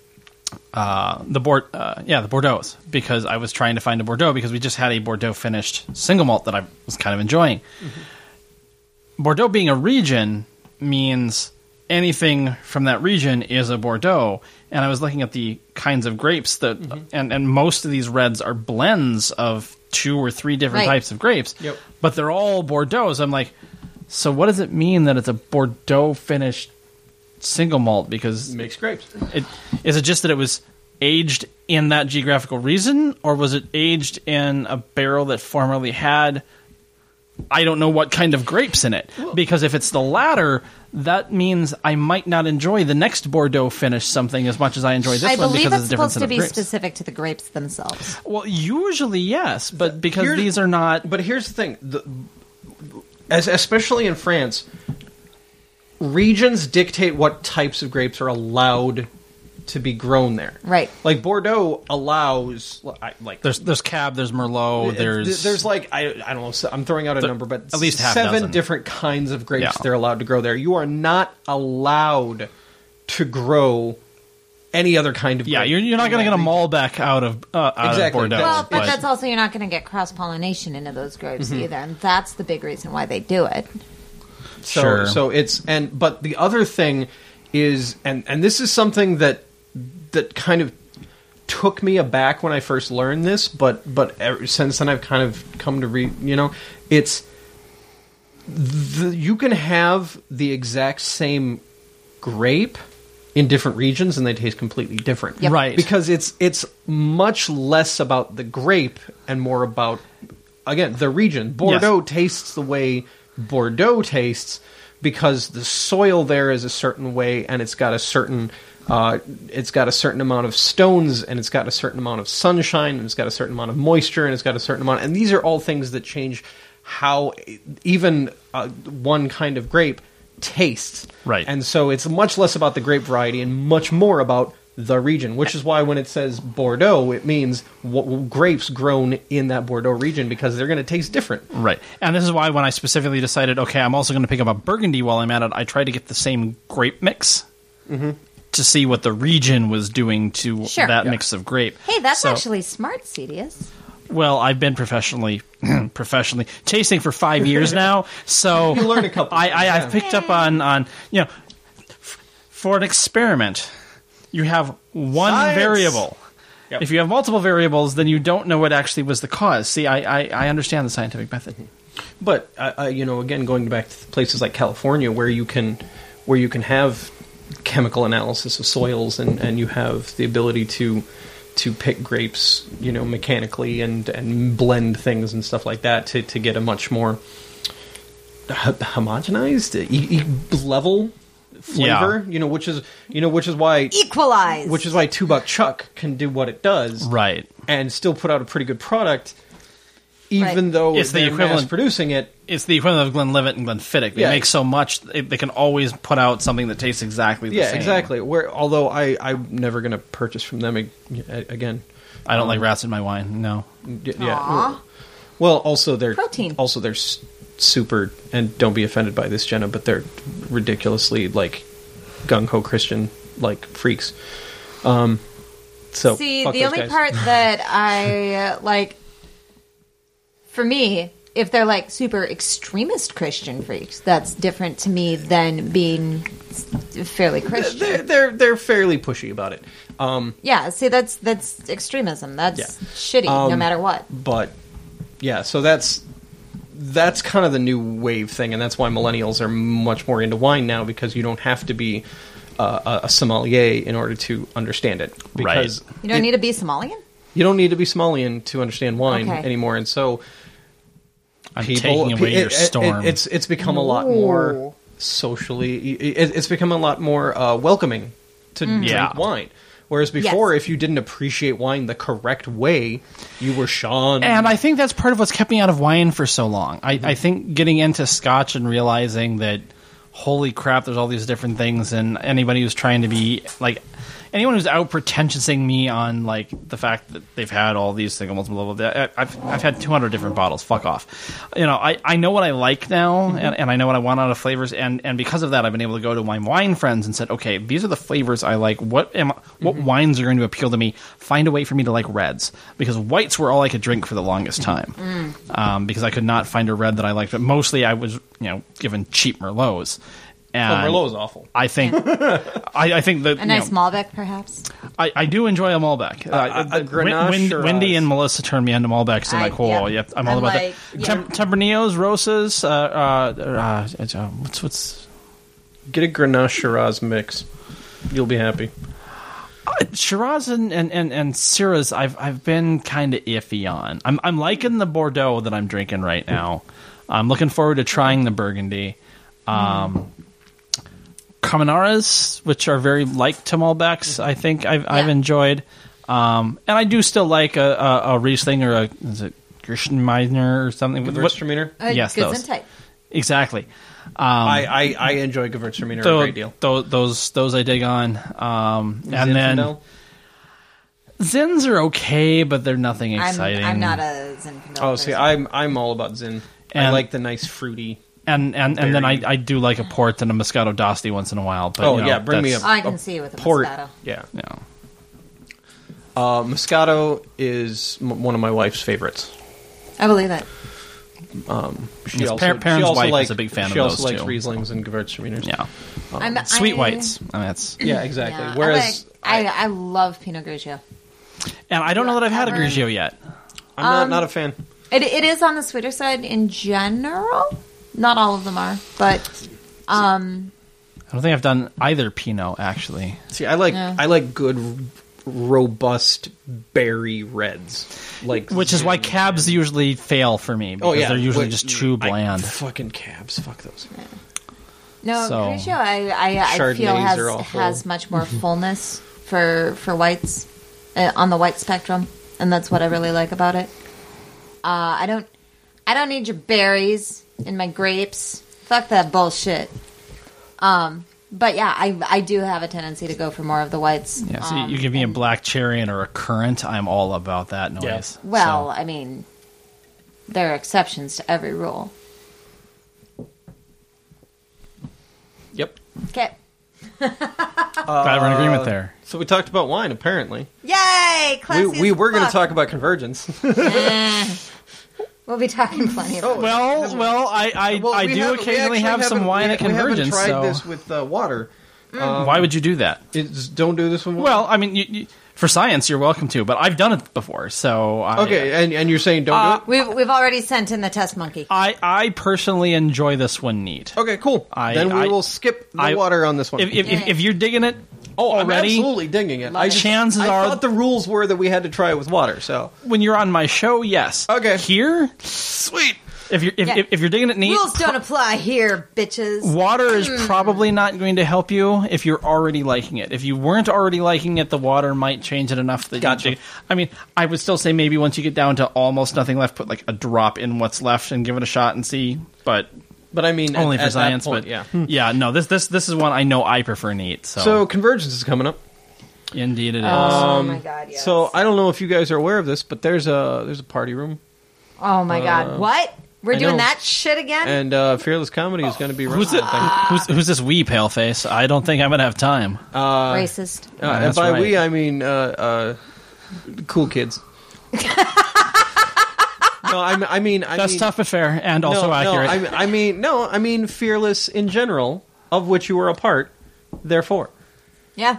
the Bordeaux's because I was trying to find a Bordeaux because we just had a Bordeaux finished single malt that I was kind of enjoying. Bordeaux being a region means anything from that region is a Bordeaux, and I was looking at the kinds of grapes that and most of these reds are blends of 2 or 3 different types of grapes, but they're all Bordeaux's. I'm like, so what does it mean that it's a Bordeaux finished single malt? Because Makes grapes. is it just that it was aged in that geographical region, or was it aged in a barrel that formerly had I don't know what kind of grapes in it? Because if it's the latter, that means I might not enjoy the next Bordeaux finish something as much as I enjoy this I one believe because it's it's a different supposed set to of be grapes. specific to the grapes themselves. Well, usually yes, but because Here's- these are not. But here's the thing: especially in France, regions dictate what types of grapes are allowed to be grown there. Right. Like Bordeaux allows there's Cab, there's Merlot, there's like I don't know, so I'm throwing out a number, but at least half 7 dozen different kinds of grapes they're allowed to grow there. You are not allowed to grow any other kind of grape. You're not going to get a Malbec out of Bordeaux. Well, but that's also, you're not going to get cross-pollination into those grapes either, and that's the big reason why they do it. So it's but the other thing is, and this is something that kind of took me aback when I first learned this, but ever since then I've kind of come to read. It's you can have the exact same grape in different regions and they taste completely different. Yep. Right. Because it's much less about the grape and more about, again, the region. Bordeaux tastes the way Bordeaux tastes because the soil there is a certain way and it's got a certain amount of stones and it's got a certain amount of sunshine and it's got a certain amount of moisture and it's got a certain amount, and these are all things that change how even one kind of grape tastes. Right. And so it's much less about the grape variety and much more about the region, which is why when it says Bordeaux, it means grapes grown in that Bordeaux region because they're going to taste different. Right. And this is why when I specifically decided, okay, I'm also going to pick up a Burgundy while I'm at it, I tried to get the same grape mix to see what the region was doing to that mix of grape. Hey, that's actually smart, Cedius. Well, I've been professionally tasting for 5 years now, so you learn a couple. I've picked up on for an experiment, you have one Science. Variable. Yep. If you have multiple variables, then you don't know what actually was the cause. See, I understand the scientific method, but again, going back to places like California, where you can have chemical analysis of soils and you have the ability to pick grapes, mechanically and blend things and stuff like that to get a much more homogenized, level flavor. Which is why equalize. Which is why Two Buck Chuck can do what it does, right, and still put out a pretty good product, even though it's the equivalent mass producing it. It's the equivalent of Glenlivet and Glenfiddich. They make so much, they can always put out something that tastes exactly the same. Yeah, exactly. Although I'm never going to purchase from them again. I don't like rats in my wine. No. Yeah. Aww. Well, also they're protein. Also, they're super, and don't be offended by this, Jenna, but they're ridiculously gung ho Christian freaks. So see, fuck the those only guys. part that I like, for me, if they're super extremist Christian freaks, that's different to me than being fairly Christian. They're fairly pushy about it. Yeah, see, that's extremism. That's shitty, no matter what. But yeah, so that's kind of the new wave thing, and that's why millennials are much more into wine now, because you don't have to be a sommelier in order to understand it. Because you don't need to be Somalian? You don't need to be Somalian to understand wine anymore, and so I'm taking away your storm. It's become a lot more socially. It's become a lot more welcoming to drink wine. Whereas before, if you didn't appreciate wine the correct way, you were shunned. And I think that's part of what's kept me out of wine for so long. I think getting into Scotch and realizing that, holy crap, there's all these different things, and anybody who's trying to be anyone who's out pretentiousing me on the fact that they've had all these things, multiple levels. I've had 200 different bottles. Fuck off. I know what I like now, and I know what I want out of flavors, and because of that, I've been able to go to my wine friends and said, okay, these are the flavors I like. What wines are going to appeal to me? Find a way for me to like reds, because whites were all I could drink for the longest time, because I could not find a red that I liked. But mostly, I was given cheap Merlots. And Merlot is awful. I think. I think that a nice Malbec, perhaps. I do enjoy a Malbec. A Grenache Shiraz. Wendy and Melissa turned me into Malbecs, and I'm all about that. Tempranillos, Rosas. What's? Get a Grenache Shiraz mix. You'll be happy. Shiraz and Syrahs, I've been kind of iffy on. I'm liking the Bordeaux that I'm drinking right now. I'm looking forward to trying the Burgundy. Carmenaras, which are very like to Malbecs, I think I've enjoyed, and I do still like a Riesling or is it Gerstenmeisner or something? Gewürztraminer? Yes, those. Exactly. I enjoy Gewürztraminer a great deal. Those I dig on. And then Zinfandel? Zins are okay, but they're nothing exciting. I'm not a Zinfandel. Oh, see, I'm all about Zin. I like the nice fruity. And then I do like a port and a Moscato d'Asti once in a while. But, bring me I can see with a port. Moscato. Yeah. Yeah. Moscato is one of my wife's favorites. I believe it. She Perrin's wife is a big fan of those, She also likes too. Rieslings and Gewürztraminers. Yeah. Sweet whites. I mean, that's... Yeah, exactly. Yeah. Whereas I love Pinot Grigio. And I don't know that I've had a Ever- Grigio yet. I'm not a fan. It is on the sweeter side in general. Not all of them are, but I don't think I've done either Pinot, actually. See, I like good, robust berry reds, Which is why cabs usually fail for me, because they're usually just too bland. Fucking cabs, fuck those. no, So- Grigio I feel Chardonnays are awful. has much more fullness for whites on the white spectrum, and that's what I really like about it. I don't need your berries in my grapes. Fuck that bullshit. But yeah, I do have a tendency to go for more of the whites. Yeah, so you give me a black cherry and a currant, I'm all about that noise. Yeah. Well, So- I mean, there are exceptions to every rule. Yep. Okay. glad we're in agreement there. So we talked about wine, apparently. Yay! Classy We as were going to fuck. talk about convergence. We'll be talking plenty of it. Well, I do occasionally have some wine at Convergence. We haven't tried so this with water. why would you do that? Don't do this with water? Well, I mean, you, for science, you're welcome to, but I've done it before, so okay, and you're saying don't do it? We've already sent in the test monkey. I personally enjoy this one neat. Okay, cool. Then we will skip the water on this one. If you're digging it I'm already, absolutely digging it. Chances I are- thought the rules were that we had to try it with water, so... when you're on my show, yes. Okay. Here, Sweet! if you're digging it neat, Rules don't apply here, bitches. water is probably not going to help you if you're already liking it. If you weren't already liking it, the water might change it enough that Gotcha. you dig. I mean, I would still say maybe once you get down to almost nothing left, put like a drop in what's left and give it a shot and see. But I mean, only at for that science. point, but yeah, no, this is one I know I prefer neat. So Convergence is coming up. Indeed, it is. Oh my god, yes. So I don't know if you guys are aware of this, but there's a party room, Oh my god, what? We're I doing know. that shit again? and Fearless Comedy is going to be running Who's it? something. Who's this wee pale face? I don't think I'm gonna have time. Racist. And That's by right. we, I mean cool kids. No, I mean That's tough but fair and also accurate. I mean Fearless in general, of which you were a part. Therefore, Yeah.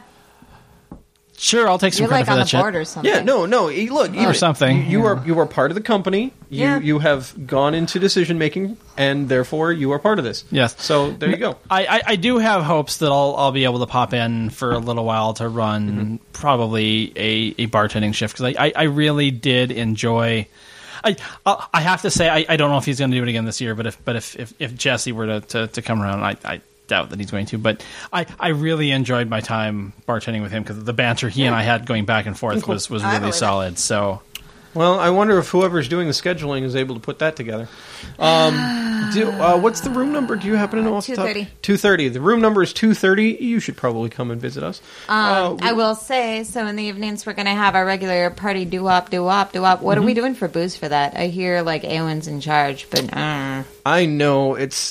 Sure, I'll take some You're credit like for on that the shit. board or something. yeah, no. Look, Or something. You are part of the company. Yeah. You have gone into decision making, and therefore you are part of this. Yes. So there you go. I do have hopes that I'll be able to pop in for a little while to run probably a bartending shift because I really did enjoy. I have to say I don't know if he's going to do it again this year, but if Jesse were to come around, I doubt that he's going to. But I really enjoyed my time bartending with him because the banter he and I had going back and forth was I really believe it. solid. So. Well, I wonder if whoever's doing the scheduling is able to put that together. What's the room number? Do you happen to know off the top? 230. 230. The room number is 230. You should probably come and visit us. I will say, so in the evenings we're going to have our regular party doo-wop. What are we doing for booze for that? I hear like Eowyn's in charge, but I know it's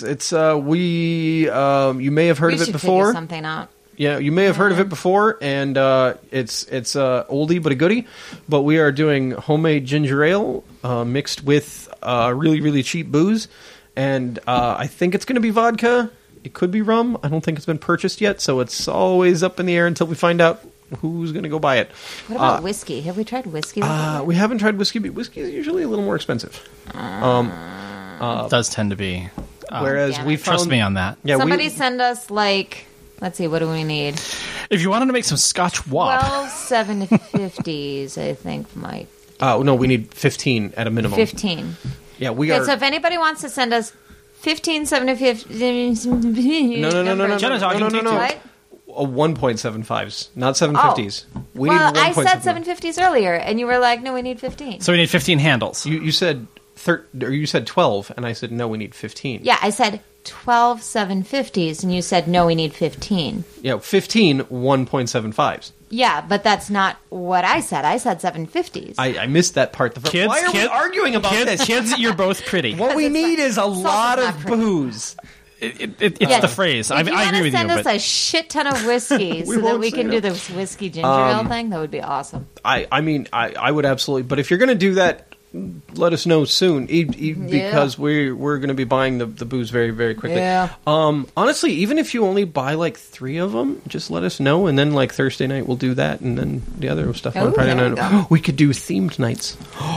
we you may have heard we of it should before. figure something out. Yeah, you may have heard of it before, and it's oldie but a goodie. But we are doing homemade ginger ale mixed with really, really cheap booze, and I think it's going to be vodka. It could be rum. I don't think it's been purchased yet, so it's always up in the air until we find out who's going to go buy it. What about whiskey? Have we tried whiskey before? We haven't tried whiskey, but whiskey is usually a little more expensive. It does tend to be. Whereas damn we it. found, Trust me on that. Yeah, Somebody send us like, let's see, what do we need? If you wanted to make some Scotch wop, 12 750s, I think, Mike. no, we need 15 at a minimum. 15. Yeah, we Okay, are. so if anybody wants to send us 15 750s. No. Jenna talking to you. What? 1.75s, not 750s. We Well, need I 1.75. said 750s earlier, and you were like, no, we need 15. so we need 15 handles. You said you said 12, and I said no, we need 15. Yeah, I said 12 750s, and you said no, we need 15. Yeah, 15 1.75s. Yeah, but that's not what I said. I said 750s. I missed that part. Why are we arguing about this? Kids, you're both pretty. What we need is a lot of booze. It's the phrase. I agree with you. Send us a shit ton of whiskey so that we can do this whiskey ginger ale thing. That would be awesome. I mean, I would absolutely. But if you're going to do that, let us know soon, because we're going to be buying the booze very, very quickly. Yeah. Honestly, even if you only buy like 3 of them, just let us know, and then like Thursday night we'll do that, and then the other stuff on Friday night. We could do themed nights.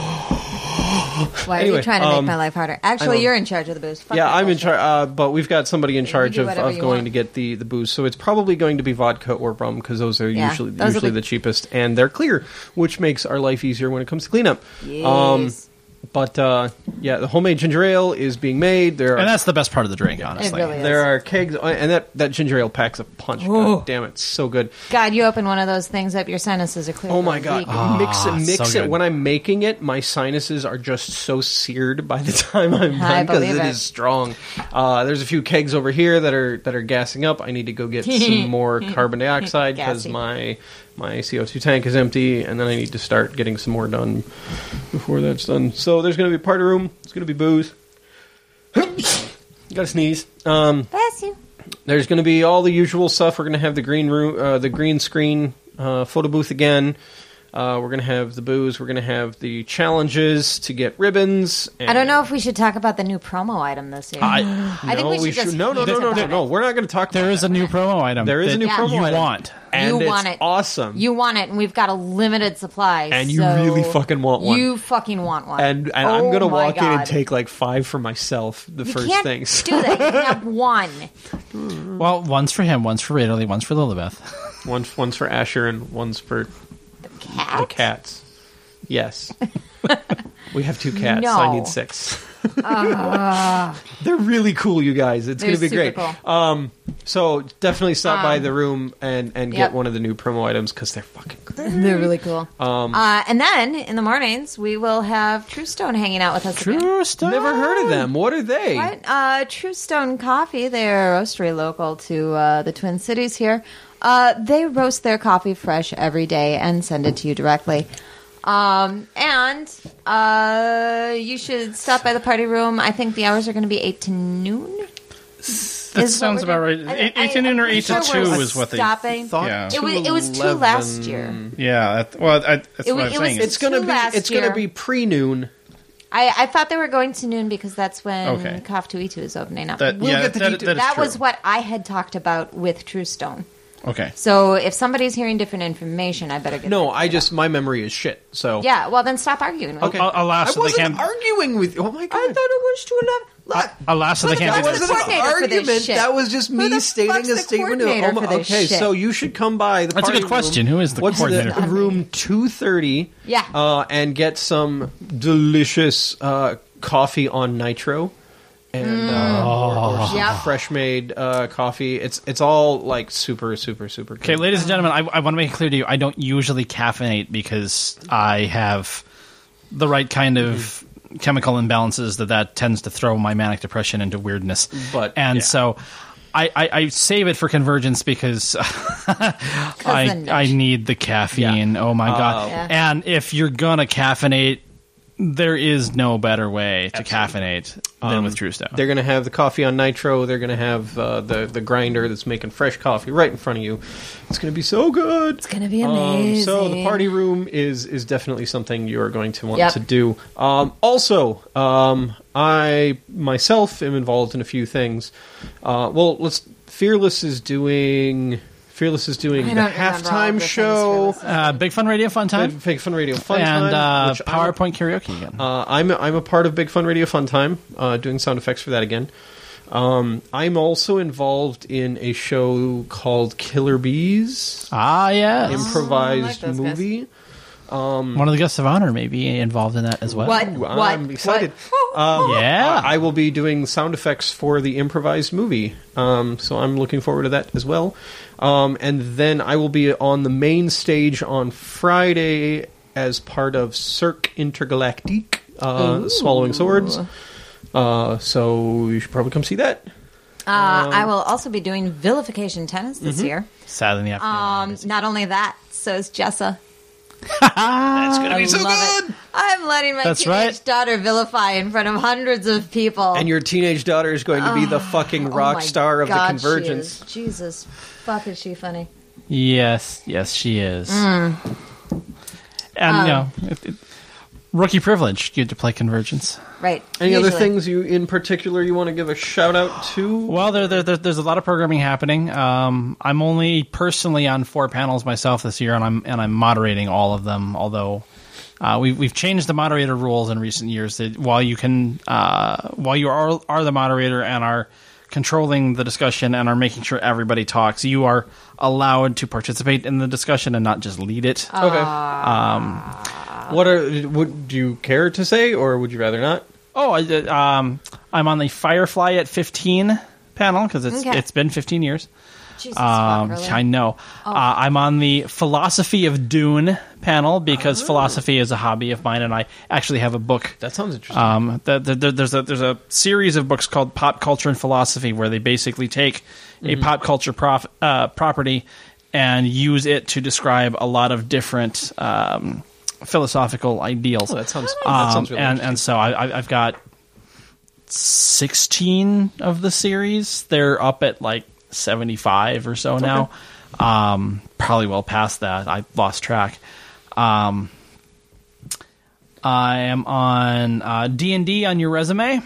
Why are you trying to make my life harder? Actually, you're in charge of the booze. I'm in charge, but we've got somebody in charge of going to get the booze. So it's probably going to be vodka or rum, because those are usually the cheapest, and they're clear, which makes our life easier when it comes to cleanup. Yes. But the homemade ginger ale is being made. And that's the best part of the drink, honestly. It really is. There are kegs, and that ginger ale packs a punch. God damn it, it's so good. God, you open one of those things up, your sinuses are clear. Oh my God. Mix so it. When I'm making it, my sinuses are just so seared by the time I'm done, because it is strong. There's a few kegs over here that are gassing up. I need to go get some more carbon dioxide, because my CO2 tank is empty, and then I need to start getting some more done before that's done. So there's going to be a party room. There's going to be booze. Got to sneeze. Bless you. There's going to be all the usual stuff. We're going to have the green room, the green screen photo booth again. We're going to have the booze. We're going to have the challenges to get ribbons. I don't know if we should talk about the new promo item this year. I think we should just... No. We're not going to talk about There is a new promo item. There is a new promo item. You want. And you want it's it. Awesome. You want it, and we've got a limited supply. And you really fucking want one. You fucking want one. And I'm going to walk in and take like 5 for myself, you first can't things. do that. You can have one. Well, one's for him, one's for Italy, one's for Lilibeth. One's for Asher, and one's for the cats. Yes. We have 2 cats. No. So I need 6. They're really cool, you guys. It's going to be great. Cool. So definitely stop by the room and get one of the new promo items, because they're fucking great. They're really cool. And then in the mornings we will have True Stone hanging out with us. True Stone. Never heard of them. What are they? What? True Stone Coffee. They're a roastery local to the Twin Cities here. They roast their coffee fresh every day and send it to you directly. And you should stop by the party room. I think the hours are going to be 8 to noon. That sounds about right. 8 to noon or 8 to 2 is what they thought. Yeah. It was 2 last year. Yeah. That's what I'm saying. It's going to be pre-noon. I thought they were going to noon because that's when Cough 2E2 is opening up. We'll get the details. That was what I had talked about with True Stone. Okay. So if somebody's hearing different information, I better get. No, my memory is shit. So yeah, well then stop arguing. Okay. Alas, I wasn't arguing with you. Oh my God! I thought it was 2:11. Alas, they can't do that. this. Wasn't an argument. That was just me stating a statement. Okay, so you should come by. That's a good question. Who is the coordinator? What's room 230? Yeah. And get some delicious coffee on nitro. And or fresh made coffee. It's all like super, super, super good. Okay, ladies and gentlemen, I want to make it clear to you, I don't usually caffeinate because I have the right kind of chemical imbalances that tends to throw my manic depression into weirdness. So I save it for Convergence because I need the caffeine. Yeah. Oh my God. And if you're going to caffeinate, there is no better way to caffeinate than with True Stone. They're going to have the coffee on nitro. They're going to have the grinder that's making fresh coffee right in front of you. It's going to be so good. It's going to be amazing. So the party room is definitely something you're going to want to do. Also, I myself am involved in a few things. Fearless is doing the halftime show. Big Fun Radio Fun Time. Big Fun Radio Fun Time. And PowerPoint Karaoke again. I'm a part of Big Fun Radio Fun Time, doing sound effects for that again. I'm also involved in a show called Killer Bees. Yes. Improvised movie. One of the guests of honor may be involved in that as well. I'm excited. Yeah. I will be doing sound effects for the improvised movie. So I'm looking forward to that as well. And then I will be on the main stage on Friday as part of Cirque Intergalactique, Swallowing Swords. So you should probably come see that. I will also be doing Vilification Tennis this year. Sad in the afternoon. Not only that, so is Jessa. That's going to be so good. I'm letting my teenage daughter vilify in front of hundreds of people. And your teenage daughter is going to be the fucking rock star of the Convergence. Jesus, fuck, is she funny? Yes, she is. And, rookie privilege. You get to play Convergence. Right. Any other things in particular you want to give a shout-out to? Well, there's a lot of programming happening. I'm only personally on 4 panels myself this year, and I'm moderating all of them, although we've changed the moderator rules in recent years. That while you are the moderator and are controlling the discussion and are making sure everybody talks, you are allowed to participate in the discussion and not just lead it. Okay. Would you care to say, or would you rather not? I'm on the Firefly at 15 panel because it's been 15 years. Jesus, really? I know. I'm on the Philosophy of Dune panel because philosophy is a hobby of mine, and I actually have a book. That sounds interesting. There's a series of books called Pop Culture and Philosophy where they basically take a pop culture property and use it to describe a lot of different philosophical ideals. That sounds really interesting. And so I've got 16 of the series. They're up at like 75 or so now. Probably well past that. I lost track. I am on D&D on your resume.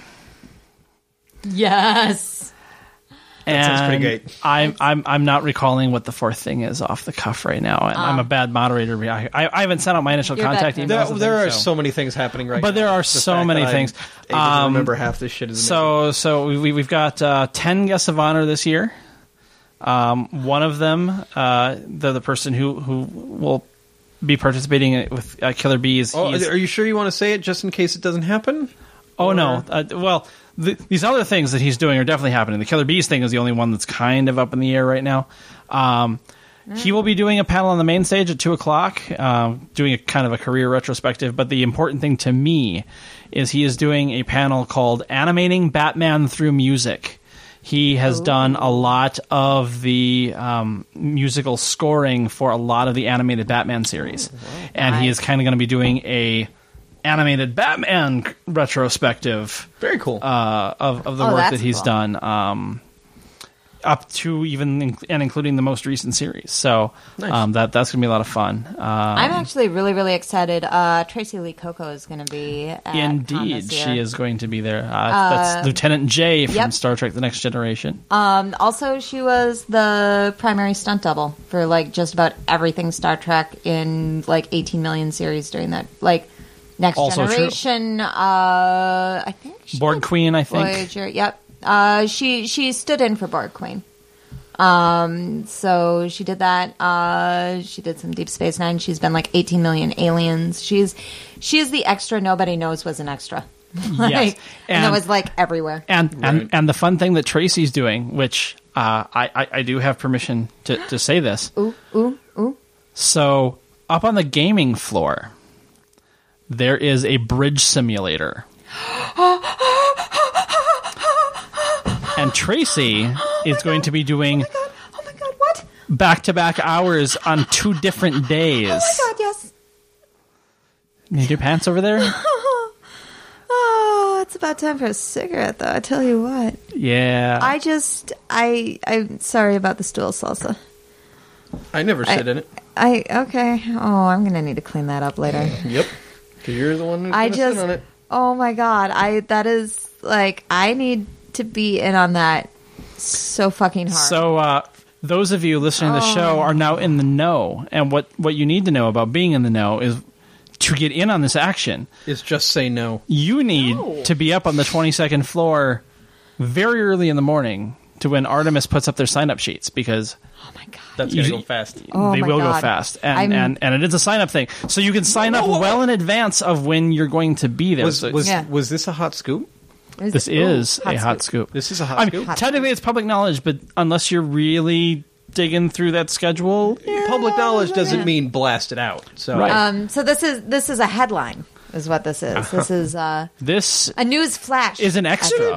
Yes. That sounds pretty great. I'm not recalling what the 4th thing is off the cuff right now, and I'm a bad moderator. I haven't sent out my initial contact emails. There are so many things happening right now. But there are so many things. I remember half this shit is amazing. So we've got 10 guests of honor this year. One of them, the person who will be participating with Killer Bees. Are you sure you want to say it just in case it doesn't happen? Oh, no. Well, these other things that he's doing are definitely happening. The Killer Bees thing is the only one that's kind of up in the air right now. He will be doing a panel on the main stage at 2:00, doing a kind of a career retrospective. But the important thing to me is he is doing a panel called Animating Batman Through Music. He has done a lot of the musical scoring for a lot of the animated Batman series. And he is kind of going to be doing a animated Batman retrospective. Very cool. Of the work that he's done. Up to even and including the most recent series. So nice. That's going to be a lot of fun. I'm actually really, really excited. Tracy Lee Coco is going to be at Indeed, she is going to be there. That's Lieutenant J from Star Trek The Next Generation. Also, she was the primary stunt double for like just about everything Star Trek in like 18 million series during that. Like Next also Generation, I think Borg Queen, I think. Voyager, yep. She stood in for Borg Queen. So she did that. She did some Deep Space Nine. She's been like 18 million aliens. She is the extra nobody knows was an extra. Yes. And that was like everywhere. And the fun thing that Tracy's doing, which I do have permission to say this. Ooh. So up on the gaming floor, there is a bridge simulator. And Tracy is going to be doing oh my God, what? Back-to-back hours on 2 different days. Oh my God, yes. Need your pants over there? Oh, it's about time for a cigarette, though. I tell you what. Yeah. I'm sorry about the stool salsa. I never sit in it. Okay. Oh, I'm going to need to clean that up later. Yep. Because you're the one who's going to sit on it. Oh my God. That is, like, I need to be in on that so fucking hard. So, those of you listening to the show are now in the know. And what you need to know about being in the know is to get in on this action. Is just say no. You need to be up on the 22nd floor very early in the morning to when Artemis puts up their sign-up sheets because... Oh my God. That's going to go fast. They will go fast. And it is a sign-up thing. So you can sign up well in advance of when you're going to be there. Was this a hot scoop? This is a hot scoop. This is a hot scoop? Technically, it's public knowledge, but unless you're really digging through that schedule... Public knowledge doesn't mean blast it out. So right. So this is a headline. is what this is. This is This a news flash. is an extra.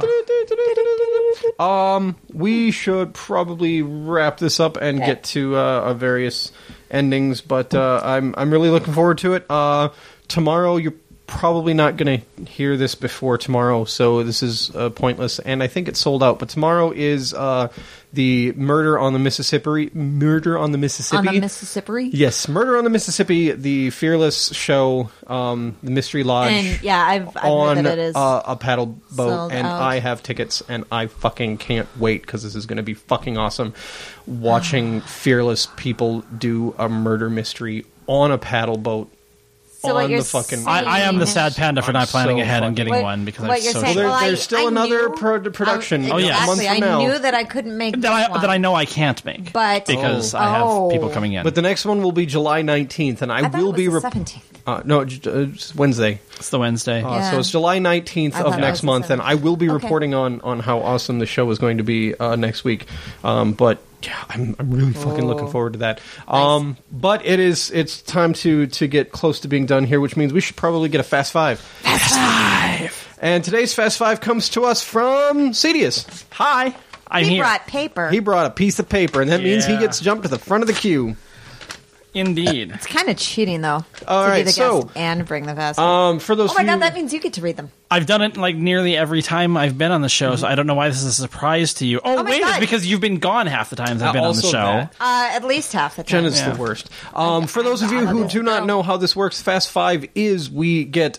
We should probably wrap this up and get to various endings, but I'm really looking forward to it. Tomorrow, you're probably not going to hear this before tomorrow, so this is pointless, and I think it's sold out. But tomorrow is the Murder on the Mississippi. Murder on the Mississippi? On the Mississippi? Yes, Murder on the Mississippi, the Fearless show, the Mystery Lodge. And yeah, I've on heard that it is a paddle boat, sold and out. I have tickets, and I fucking can't wait because this is going to be fucking awesome. Watching fearless people do a murder mystery on a paddle boat. So what on you're the fucking. saying- I am the sad panda for not planning so ahead and fucking- getting What- one because what I'm you're so saying- sure. Well, There's still another knew- production. Oh, yes. a month Exactly. from I now. knew that I couldn't make that this one. I know I can't make, But- because I have people coming in. But the next one will be July 19th, and I thought will it be. was the 17th. No, it's Wednesday. It's the Wednesday. Yeah. So it's July 19th I of thought it next was the month, and I will be 17th. reporting on how awesome the show is going to be next week. But yeah, I'm really fucking looking forward to that. But it's time to get close to being done here, which means we should probably get a Fast Five. Fast Five. And today's Fast Five comes to us from Cedius. Hi, I'm He here. brought paper. He brought a piece of paper, and that means he Yeah. gets jumped to the front of the queue. Indeed. It's kind of cheating, though, All to right, be the so, guest and bring the fast. For those Oh my of you, god, that means you get to read them. I've done it like nearly every time I've been on the show, so I don't know why this is a surprise to you. Oh, my wait, God. it's because you've been gone half the times I've been on the also show. that. At least half the Jen time. is Yeah. the worst. For those of you who do not know how this works, Fast Five is we get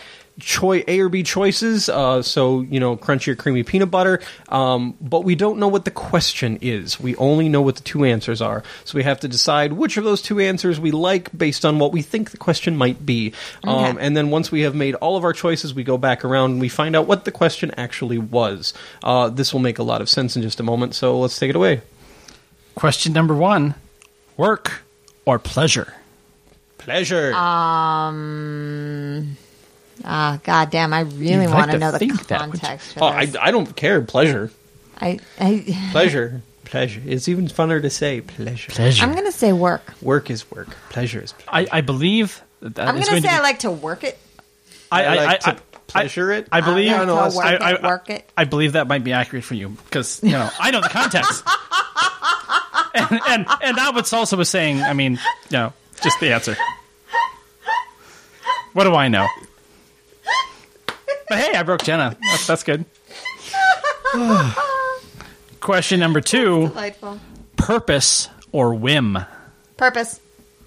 A or B choices. So crunchy or creamy peanut butter. But we don't know what the question is. We only know what the two answers are. So we have to decide which of those two answers we like based on what we think the question might be. Okay. And then once we have made all of our choices, we go back around and we find out what the question actually was. This will make a lot of sense in just a moment. So let's take it away. Question number 1: work or pleasure? Pleasure. God damn, I really You'd like want to to know the think that, wouldn't you? context for Oh, I this. don't care. Pleasure. I Pleasure. Pleasure. It's even funner to say pleasure. Pleasure. I'm going to say work. Work is work. Pleasure is pleasure. I believe that I'm is going to say be- I like to work it. I like to pleasure it. I believe I like to I- work it. I believe that might be accurate for you because I know the context, and that what Salsa was saying. I mean, just the answer. What do I know? But hey, I broke Jenna. That's good. Question number 2: Delightful. purpose or whim? Purpose.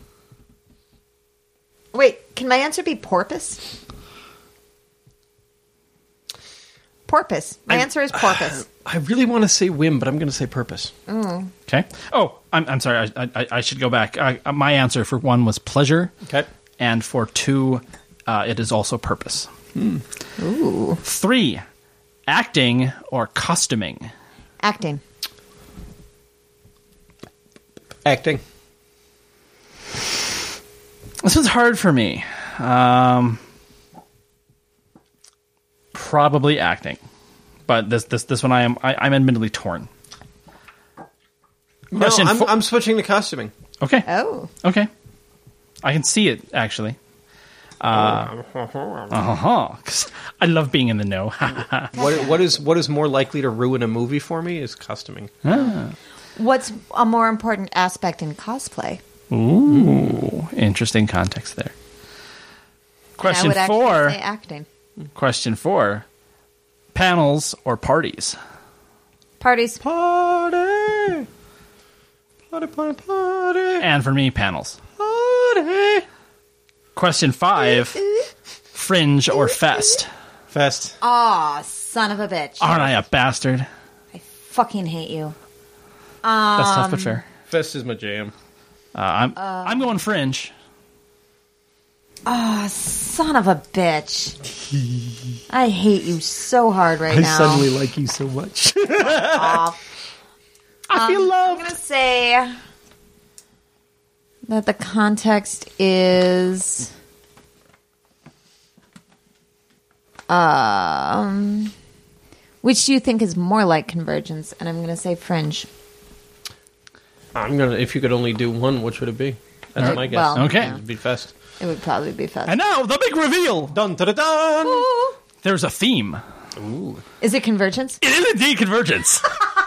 Wait, can my answer be porpoise? Porpoise. My answer is porpoise. I really want to say whim, but I'm going to say purpose. Okay. Oh, I'm sorry. I should go back. My answer for 1 was pleasure, Okay. and for 2, it is also purpose. Ooh. 3, acting or costuming? Acting. Acting. This one's hard for me. Probably acting, but this one I'm admittedly torn. No, Question I'm switching to costuming. Okay. Oh. Okay. I can see it actually. 'Cause I love being in the know. What is more likely to ruin a movie for me is costuming. What's a more important aspect in cosplay? Ooh, interesting context there. Question I would actually 4. say acting. Question 4: panels or parties? Parties. Party. Party, party, party. And for me, panels. Party. Question 5: fringe or fest? Fest. Aw, son of a bitch. Aren't I a bastard? I fucking hate you. That's tough but fair. Fest is my jam. I'm going fringe. Oh, son of a bitch. I hate you so hard right now. like you so much. Off. I feel I'm loved. going to say that the context is which do you think is more like convergence? And I'm going to say fringe. If you could only do one, which would it be? That's my guess. well, Okay. It'd be fest. It would probably be Fez. And now, the big reveal! Dun, dun, dun, dun. Ooh. There's a theme. Ooh. Is it Convergence? It is indeed Convergence.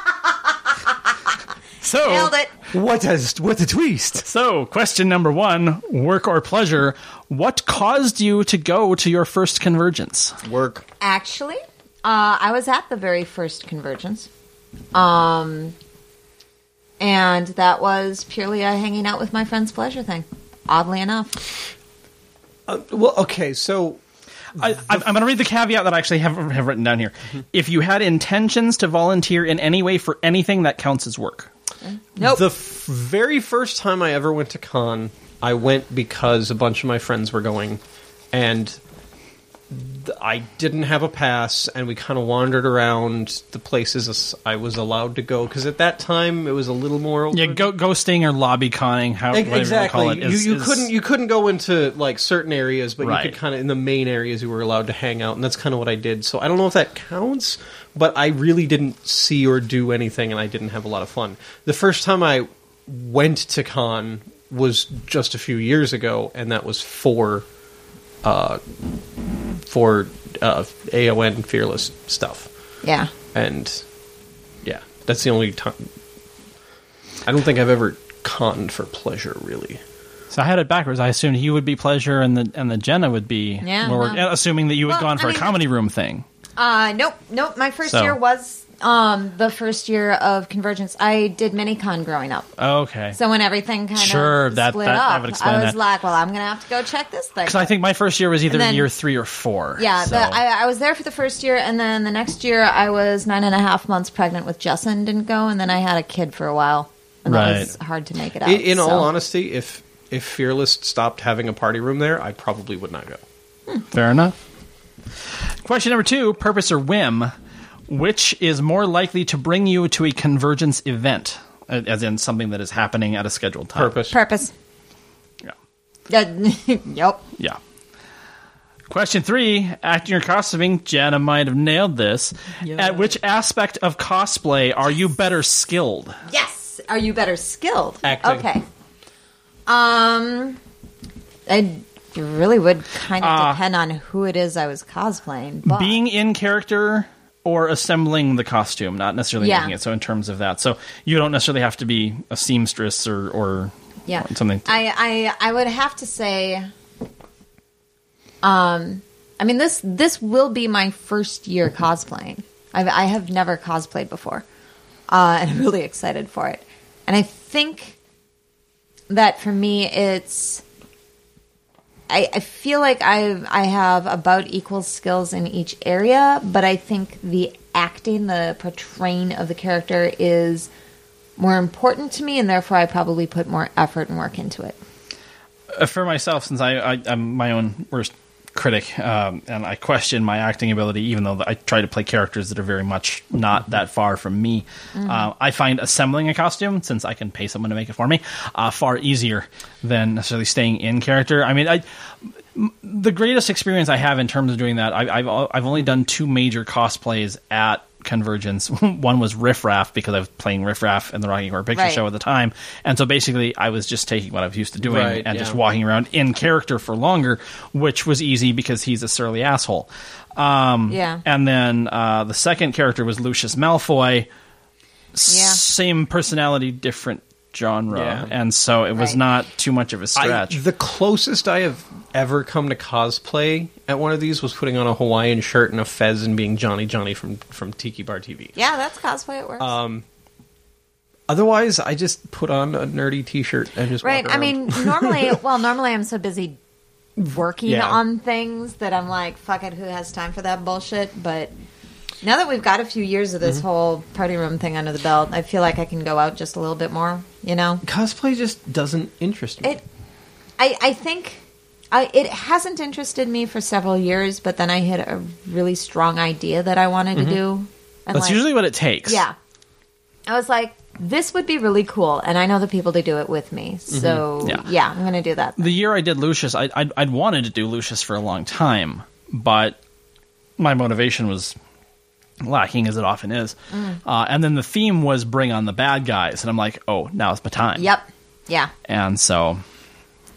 So, Nailed it. What a twist! So, question number 1, work or pleasure. What caused you to go to your first Convergence? Work. Actually, I was at the very first Convergence. And that was purely a hanging out with my friends pleasure thing. Oddly enough. Well, okay, so... I'm going to read the caveat that I actually have written down here. Mm-hmm. If you had intentions to volunteer in any way for anything, that counts as work. Nope. The very first time I ever went to con, I went because a bunch of my friends were going, and I didn't have a pass, and we kind of wandered around the places I was allowed to go, because at that time it was a little more open. Yeah, ghosting or lobby conning, whatever exactly. you call it. You couldn't go into like certain areas, but right. you could kind of in the main areas you were allowed to hang out, and that's kind of what I did. So I don't know if that counts, but I really didn't see or do anything, and I didn't have a lot of fun. The first time I went to con was just a few years ago, and that was for AON Fearless stuff. Yeah. And yeah, that's the only time. I don't think I've ever conned for pleasure, really. So I had it backwards. I assumed he would be pleasure and the Jenna would be assuming that you had gone for a comedy room thing. Nope. My first year was the first year of Convergence. I did Minicon growing up. Okay. So when everything kind of split that up, would explain I was that. like, well, I'm going to have to go check this thing. Because I think my first year was either year 3 or 4. Yeah, so. I was there for the first year, and then the next year I was 9.5 months pregnant with Jessa and didn't go, and then I had a kid for a while. And that was hard to make it out. In all honesty, if Fearless stopped having a party room there, I probably would not go. Fair enough. Question number 2, purpose or whim. Which is more likely to bring you to a Convergence event, as in something that is happening at a scheduled time? Purpose. Yeah. Yep. Yeah. Question 3, acting or costuming. Jana might have nailed this. Yeah. At which aspect of cosplay are you better skilled? Yes. Are you better skilled? Acting. Okay. It really would kind of depend on who it is I was cosplaying. But being in character or assembling the costume, not necessarily making it. So in terms of that. So you don't necessarily have to be a seamstress or something. I would have to say, I mean, this will be my first year cosplaying. I have never cosplayed before, and I'm really excited for it. And I think that for me, it's... I feel like I have about equal skills in each area, but I think the acting, the portraying of the character is more important to me, and therefore I probably put more effort and work into it. For myself, since I'm my own worst critic, and I question my acting ability, even though I try to play characters that are very much not that far from me. I find assembling a costume, since I can pay someone to make it for me, far easier than necessarily staying in character. I mean, the greatest experience I have in terms of doing that, I've only done 2 major cosplays at Convergence. One was Riff Raff, because I was playing Riff Raff in the Rocky Horror Picture Show at the time, and so basically I was just taking what I was used to doing just walking around in character for longer, which was easy because he's a surly asshole. And then the second character was Lucius Malfoy. Same personality, different genre, and so it was not too much of a stretch. The closest I have ever come to cosplay at one of these was putting on a Hawaiian shirt and a fez and being Johnny from Tiki Bar TV. Yeah, that's cosplay. It works. Otherwise, I just put on a nerdy T-shirt and just walk around. I mean, normally I'm so busy working on things that I'm like, fuck it, who has time for that bullshit? But now that we've got a few years of this whole party room thing under the belt, I feel like I can go out just a little bit more, you know? Cosplay just doesn't interest me. I think it hasn't interested me for several years, but then I hit a really strong idea that I wanted to do. And that's usually what it takes. Yeah. I was like, this would be really cool, and I know the people to do it with me. So, I'm going to do that. The year I did Lucius, I'd wanted to do Lucius for a long time, but my motivation was lacking, as it often is. And then the theme was bring on the bad guys, and I'm like, oh, now's my time. Yep. Yeah. And so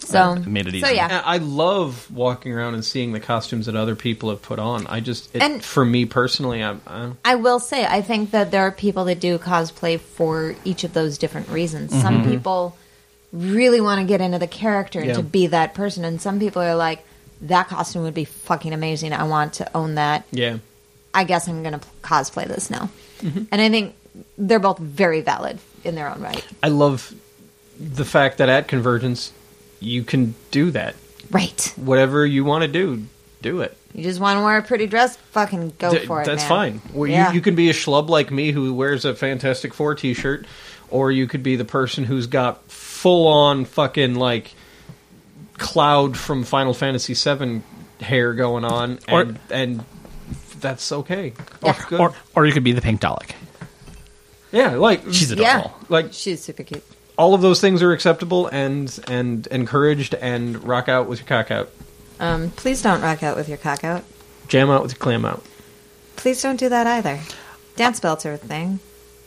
So it made it easy. So yeah, I love walking around and seeing the costumes that other people have put on. And for me personally, I will say, I think that there are people that do cosplay for each of those different reasons. Some people really want to get into the character and to be that person, and some people are like, that costume would be fucking amazing. I want to own that. Yeah. I guess I'm going to cosplay this now. And I think they're both very valid in their own right. I love the fact that at Convergence, you can do that. Right. Whatever you want to do it. You just want to wear a pretty dress? Fucking go for it, That's man. fine. Well, you can be a schlub like me who wears a Fantastic Four t-shirt, or you could be the person who's got full-on fucking, like, Cloud from Final Fantasy VII hair going on, and that's okay. Yeah. Good. Or you could be the Pink Dalek. Yeah, like... She's adorable. Like, she's super cute. all of those things are acceptable and encouraged, and rock out with your cock out. Please don't rock out with your cock out. Jam out with your clam out. Please don't do that either. Dance belts are a thing.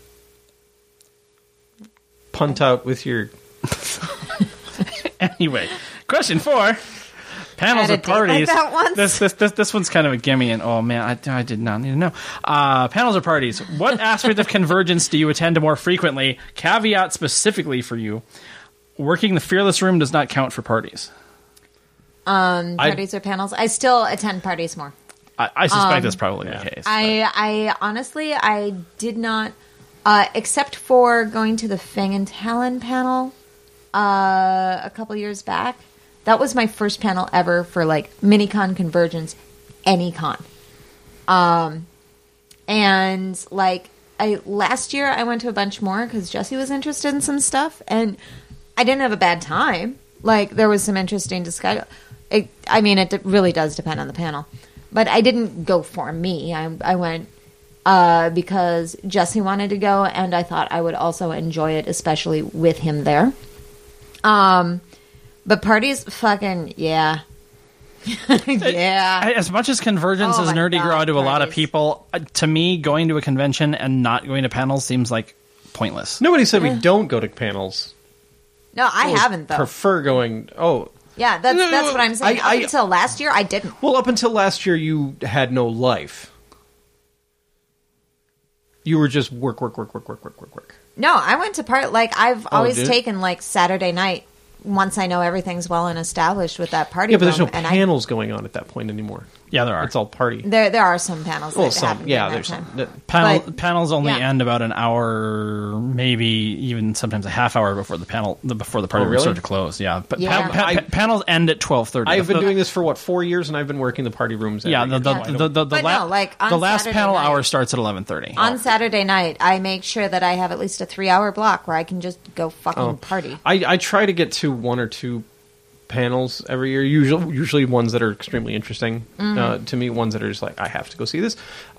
Punt out with your... Anyway, question 4. Panels I or had a date like parties. that once. This one's kind of a gimme, and oh man, I did not need to know. Panels or parties? What aspect of Convergence do you attend more frequently? Caveat specifically for you: working the Fearless Room does not count for parties. Parties or panels? I still attend parties more. I suspect that's probably the case. I honestly, I did not, except for going to the Fang and Talon panel a couple years back. That was my first panel ever for, like, Minicon, Convergence, any con. And, like, last year I went to a bunch more because Jesse was interested in some stuff, and I didn't have a bad time. Like, there was some interesting discussion. It really does depend on the panel. But I didn't go for me. I went because Jesse wanted to go, and I thought I would also enjoy it, especially with him there. But parties, fucking, yeah. Yeah. As much as Convergence is nerdy grow to a lot of people, to me, going to a convention and not going to panels seems like pointless. Nobody said we don't go to panels. No, I haven't, though. Prefer going... Oh... Yeah, that's what I'm saying. Up until last year, I didn't. Well, up until last year, you had no life. You were just work. No, I went to I've always did? taken, like, Saturday night once I know everything's well and established with that party Yeah, but there's no room, and panels going on at that point anymore. Yeah, there are. It's all party. There are some panels that happen during that there's time. some. Panels only yeah. end about an hour, maybe even sometimes a half hour before the party really? start to close. Yeah, but Yeah. panels end at 12:30. I've been doing this for 4 years, and I've been working the party rooms. Yeah, every the year. last Saturday panel night- hour starts at 11:30. On Saturday night, I make sure that I have at least a 3-hour block where I can just go fucking party. I try to get to 1 or 2 panels every year, usually ones that are extremely interesting to me, ones that are just like, I have to go see this.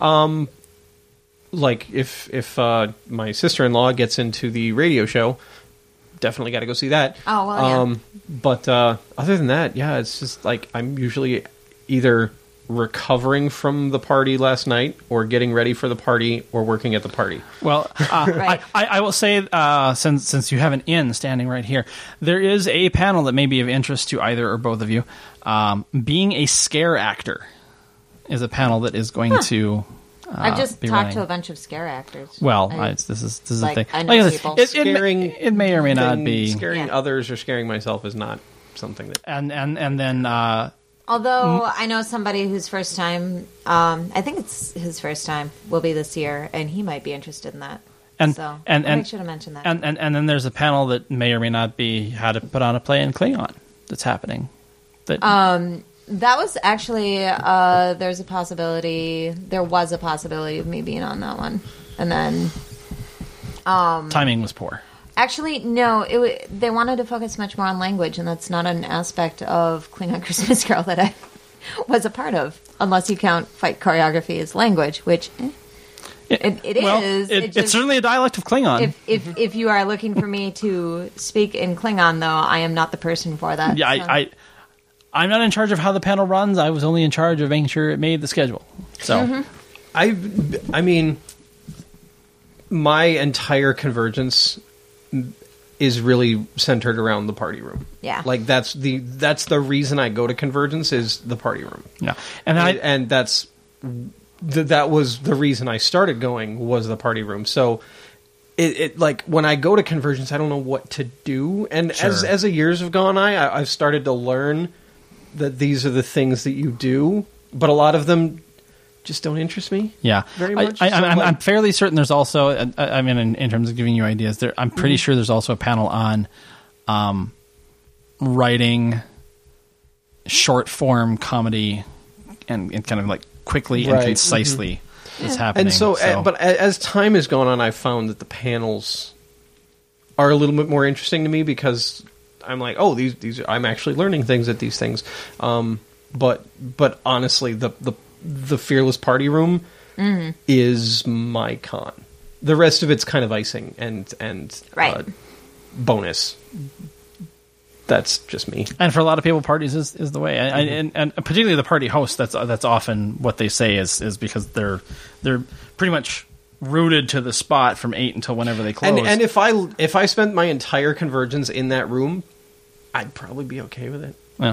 Like if my sister-in-law gets into the radio show, definitely got to go see that. Oh, well, yeah. But other than that, yeah, it's just like I'm usually either recovering from the party last night or getting ready for the party or working at the party. Well, Right. I will say, since you have an in standing right here, there is a panel that may be of interest to either or both of you. Being a scare actor is a panel that is going to. I've just be talked running. to a bunch of scare actors. Well, this is like, a thing. I know Like I said, people. it may or may not be. Scaring Yeah. others or scaring myself is not something that... And then Although I know somebody whose first time, I think it's his first time, will be this year, and he might be interested in that. and I'll and make sure to mention that. and then there's a panel that may or may not be how to put on a play in Klingon that's happening. That That was actually, there was a possibility of me being on that one. And then, timing was poor. actually, no, they wanted to focus much more on language, and that's not an aspect of Klingon Christmas Carol that I was a part of, unless you count fight choreography as language, which it is. It's certainly a dialect of Klingon. If you are looking for me to speak in Klingon, though, I am not the person for that. Yeah, so. I'm not in charge of how the panel runs. I was only in charge of making sure it made the schedule. So, I mean, my entire Convergence is really centered around the party room. Yeah. Like that's the reason I go to Convergence is the party room. Yeah. And that's that was the reason I started going was the party room. So it like when I go to Convergence, I don't know what to do. And as the years have gone on, I've started to learn that these are the things that you do, but a lot of them just don't interest me. Yeah, very much. I'm fairly certain there's also. I mean, in terms of giving you ideas, I'm pretty sure there's also a panel on writing short form comedy and kind of like quickly and concisely is happening. And so, but as time has gone on, I've found that the panels are a little bit more interesting to me because I'm like, oh, these I'm actually learning things at these things. But honestly, the Fearless Party Room is my con. The rest of it's kind of icing and bonus. That's just me. And for a lot of people, parties is the way. And particularly the party host, that's often what they say is because they're pretty much rooted to the spot from 8 until whenever they close. And if I spent my entire Convergence in that room, I'd probably be okay with it. Well.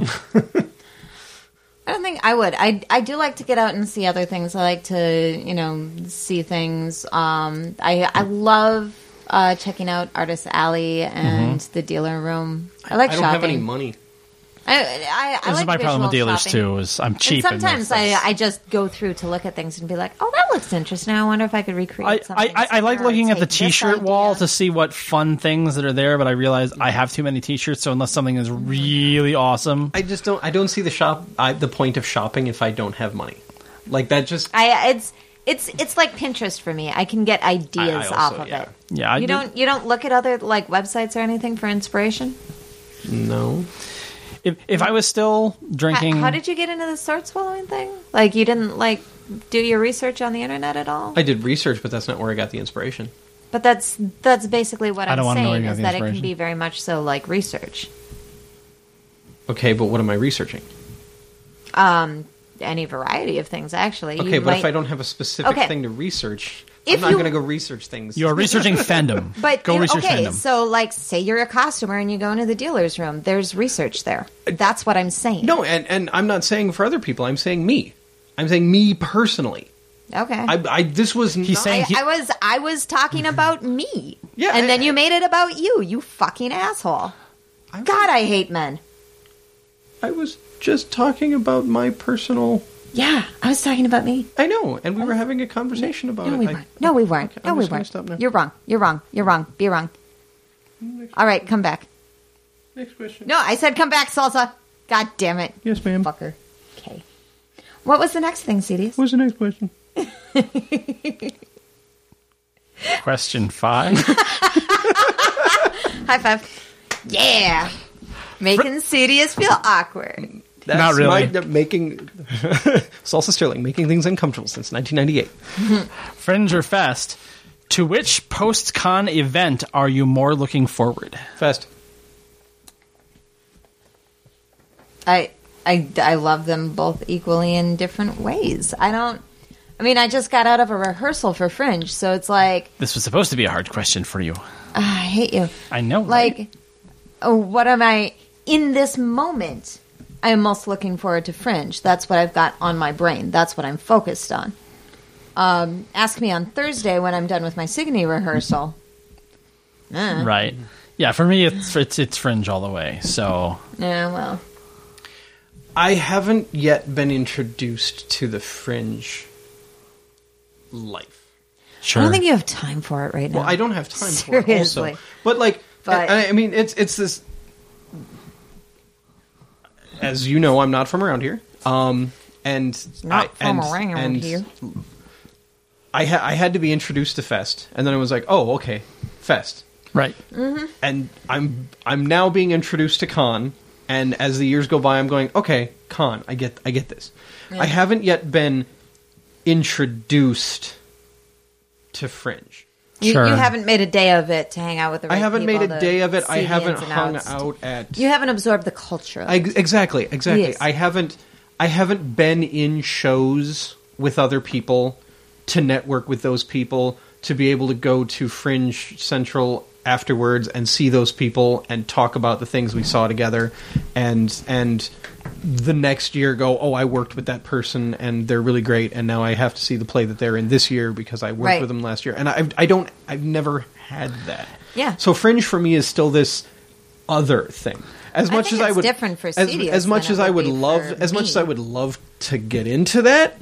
I don't think I would. I do like to get out and see other things. I like to, see things. I love checking out Artist Alley and the dealer room. I like shopping. I don't have any money. I this like is my problem with dealers shopping. too. Is I'm cheap. And sometimes I just go through to look at things and be like, oh, that looks interesting. I wonder if I could recreate something. I like looking at the T-shirt wall to see what fun things that are there, but I realize I have too many T-shirts. So unless something is really awesome, I don't see the point of shopping if I don't have money. Like that just It's like Pinterest for me. I can get ideas off of it. Yeah, you don't look at other like websites or anything for inspiration? No. If I was still drinking, how did you get into the sword swallowing thing? Like you didn't do your research on the internet at all? I did research, but that's not where I got the inspiration. But that's basically what I'm saying is that it can be very much so like research. Okay, but what am I researching? Any variety of things, actually. Okay, but if I don't have a specific thing to research, I'm not going to go research things. You're researching fandom. But go research fandom. So say you're a costumer and you go into the dealer's room. There's research there. That's what I'm saying. No, and I'm not saying for other people. I'm saying me. I'm saying me personally. Okay. This was. He's saying I was talking about me. Yeah, and then you made it about you. You fucking asshole. God, I hate men. I was just talking about my personal. Yeah, I was talking about me. I know, and we were having a conversation about it. No, we weren't. Okay, I'm just gonna stop now. You're wrong. You're wrong. You're wrong. Be wrong. All right, come back. Next question. No, I said come back, Salsa. God damn it. Yes, ma'am. Fucker. Okay. What was the next thing, CDs? What's the next question? Question 5. High five. Yeah. Making CDs feel awkward. That's not really. Making Salsa Sterling making things uncomfortable since 1998. Fringe or Fest? To which post-con event are you more looking forward? Fest. I love them both equally in different ways. I just got out of a rehearsal for Fringe, so it's like... This was supposed to be a hard question for you. I hate you. I know, right? What am I... In this moment, I am most looking forward to Fringe. That's what I've got on my brain. That's what I'm focused on. Ask me on Thursday when I'm done with my Sigourney rehearsal. Right. Yeah, for me, it's Fringe all the way, so... Yeah, well... I haven't yet been introduced to the Fringe life. Sure. I don't think you have time for it right now. Well, I don't have time for it also. But I mean, it's this... As you know, I'm not from around here. Around here. I had to be introduced to Fest, and then I was like, oh, okay, Fest. Right. Mm-hmm. And I'm now being introduced to Con, and as the years go by, I'm going, okay, Con, I get this. Yeah. I haven't yet been introduced to Fringe. You haven't made a day of it to hang out with the right people. I haven't made a day of it. I haven't hung out at... You haven't absorbed the culture of it. Exactly. Yes. I haven't been in shows with other people to network with those people, to be able to go to Fringe Central afterwards and see those people and talk about the things we saw together, and the next year go, oh, I worked with that person and they're really great, and now I have to see the play that they're in this year because I worked with them last year. And I've never had that. Yeah. So Fringe for me is still this other thing. As much as I would different for studios as much as I would love to get into that,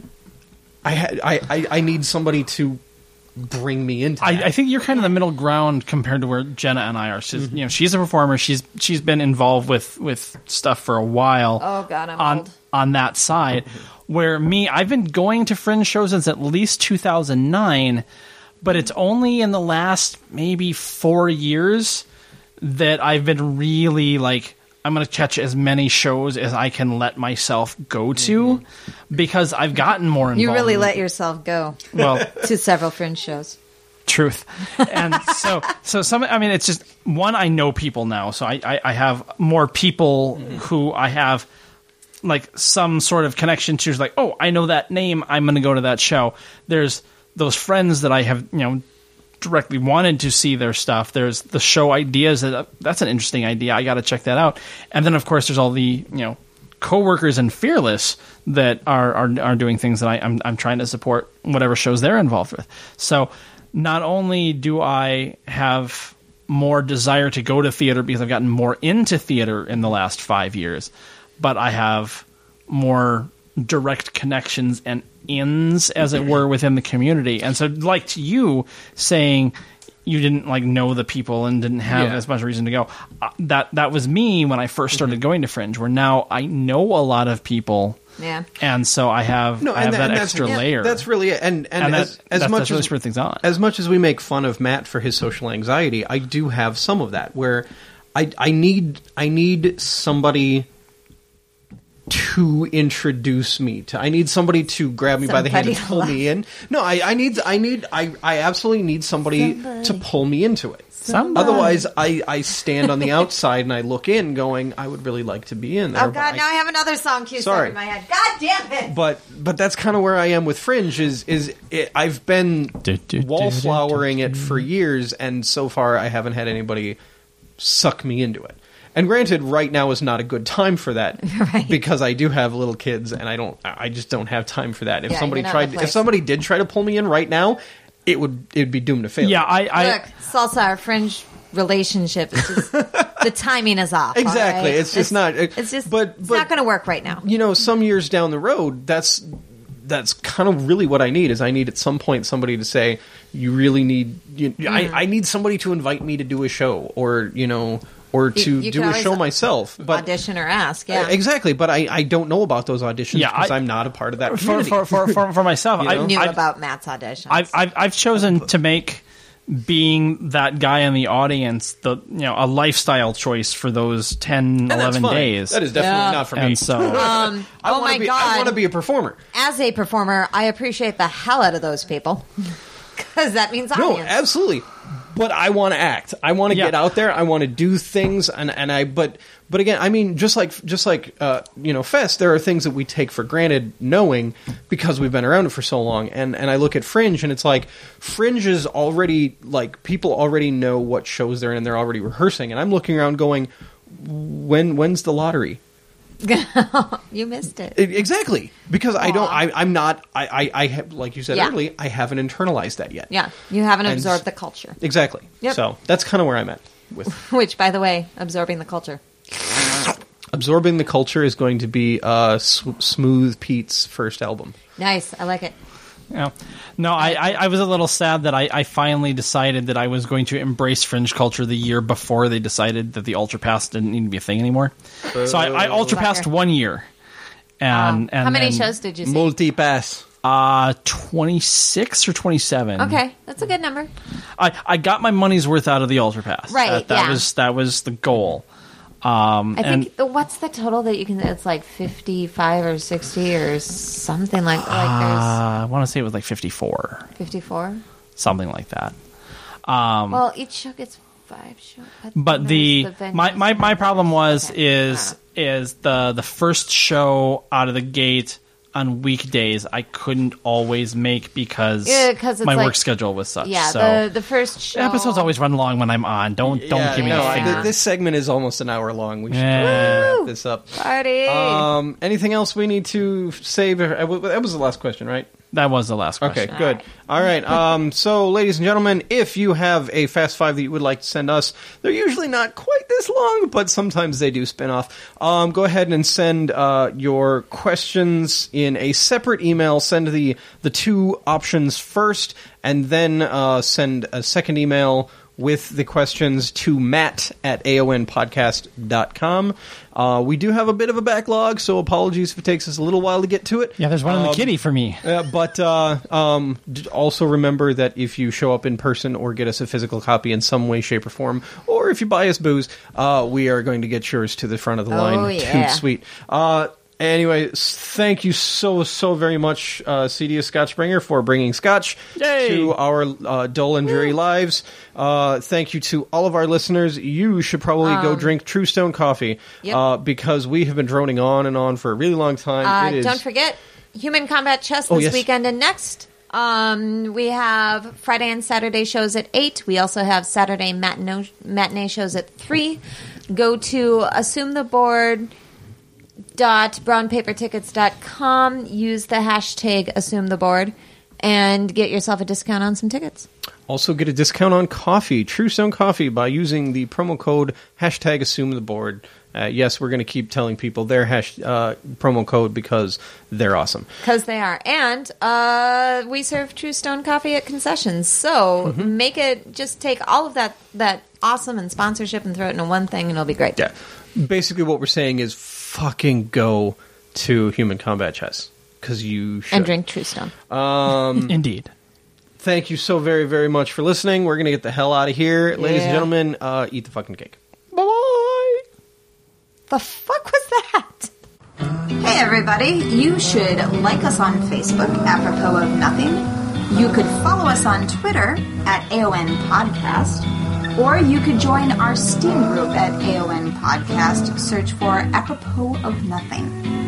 I need somebody to bring me into that. I think you're kind of the middle ground compared to where Jenna and I are. She's, she's a performer. She's been involved with stuff for a while. Oh God, I'm old. On that side. Where me, I've been going to Fringe shows since at least 2009, but it's only in the last maybe 4 years that I've been really like, I'm going to catch as many shows as I can let myself go to, because I've gotten more involved. You really let yourself go. Well, to several Fringe shows. Truth. And so some, I mean, it's just one, I know people now. So I have more people who I have like some sort of connection to. It's like, oh, I know that name, I'm going to go to that show. There's those friends that I have, directly wanted to see their stuff. There's the show ideas that's an interesting idea. I got to check that out. And then of course there's all the coworkers and Fearless that are doing things that I'm trying to support whatever shows they're involved with. So not only do I have more desire to go to theater because I've gotten more into theater in the last 5 years, but I have more direct connections and ins, as it were, within the community. And so, like to you saying you didn't like know the people and didn't have as much reason to go, that was me when I first started going to Fringe, where now I know a lot of people. Yeah. And so I have that extra layer. That's really it. And as much really as spur things on. As much as we make fun of Matt for his social anxiety, I do have some of that where I need somebody to introduce me to. I need somebody to grab me by the hand and pull me in. No, I absolutely need somebody to pull me into it. Otherwise, I stand on the outside and I look in, going, I would really like to be in there. Oh God! Now I have another song cue stuck in my head. God damn it! But that's kind of where I am with Fringe. I've been wallflowering it for years, and so far I haven't had anybody suck me into it. And granted, right now is not a good time for that, because I do have little kids, and I just don't have time for that. If somebody did try to pull me in right now, it'd be doomed to failure. Yeah, look, Salsa, our Fringe relationship is just the timing is off. Exactly, right? it's not going to work right now. Some years down the road, that's kind of really what I need. Is I need at some point somebody to say, you really need. I need somebody to invite me to do a show, or or to do a show myself. But audition or ask, exactly. But I don't know about those auditions because I'm not a part of that community. For myself, I knew about Matt's auditions. I've chosen to make being that guy in the audience a lifestyle choice for those 10, 11 days. That is definitely not for me. And so, God, I want to be a performer. As a performer, I appreciate the hell out of those people because that means audience. No, absolutely. But I want to act. I want to get out there. I want to do things, but again, I mean, just like Fest, there are things that we take for granted knowing because we've been around it for so long. And I look at Fringe, and it's like Fringe is already like people already know what shows they're in, and they're already rehearsing. And I'm looking around, going, when's the lottery? You missed it. Exactly, because I'm not like you said earlier, I haven't internalized that yet. Yeah, you haven't absorbed the culture. Exactly. Yep. So that's kind of where I'm at with. Which, by the way, absorbing the culture. Absorbing the culture is going to be Smooth Pete's first album. Nice, I like it. Yeah. No, I was a little sad that I finally decided that I was going to embrace Fringe culture the year before they decided that the Ultra Pass didn't need to be a thing anymore. So I Ultra Passed 1 year. And how many shows did you see? Multi-pass. 26 or 27. Okay, that's a good number. I got my money's worth out of the Ultra Pass. Right, that was the goal. I think what's the total that you can? It's like 55 or 60 or something like. I want to say it was like 54. 54. Something like that. Well, each show gets 5 shows. But my problem is the first show out of the gate. on weekdays I couldn't always make because my work schedule was such. Yeah, so the first show. The episodes always run long when I'm on. Don't give me a finger. This segment is almost an hour long. We should wrap this up. Party. Anything else we need to say? That was the last question, right? That was the last question. Okay, good. All right. So, ladies and gentlemen, if you have a Fast Five that you would like to send us, they're usually not quite this long, but sometimes they do spin off. Go ahead and send your questions in a separate email. Send the two options first, and then send a second email with the questions to matt@aonpodcast.com. We do have a bit of a backlog, so apologies if it takes us a little while to get to it. Yeah, there's one in the kitty for me. But also remember that if you show up in person or get us a physical copy in some way, shape, or form, or if you buy us booze, we are going to get yours to the front of the line. Oh, yeah. Toot sweet. Anyway, thank you so very much, CD Scotchbringer, for bringing scotch to our dull and dreary lives. Thank you to all of our listeners. You should probably go drink True Stone coffee because we have been droning on and on for a really long time. Don't forget Human Combat Chess this weekend and next. We have Friday and Saturday shows at 8. We also have Saturday matinee shows at 3. Go to assumetheboard.brownpapertickets.com. Use the hashtag AssumeTheBoard and get yourself a discount on some tickets. Also get a discount on coffee, True Stone Coffee, by using the promo code #AssumeTheBoard. Yes, we're going to keep telling people their promo code because they're awesome. Because they are. And we serve True Stone Coffee at concessions. So make it, just take all of that awesome and sponsorship and throw it into one thing and it'll be great. Yeah. Basically what we're saying is fucking go to Human Combat Chess. Because you should. And drink True Stone. Indeed. Thank you so very, very much for listening. We're going to get the hell out of here. Yeah. Ladies and gentlemen, eat the fucking cake. Bye-bye. The fuck was that? Hey, everybody. You should like us on Facebook, apropos of nothing. You could follow us on Twitter at AON Podcast. Or you could join our Steam group at AON Podcast. Search for apropos of nothing.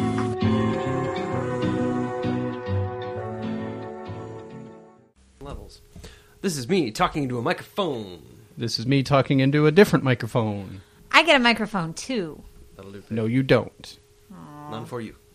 Levels. This is me talking into a microphone. This is me talking into a different microphone. I get a microphone, too. That'll do. No, you don't. None for you.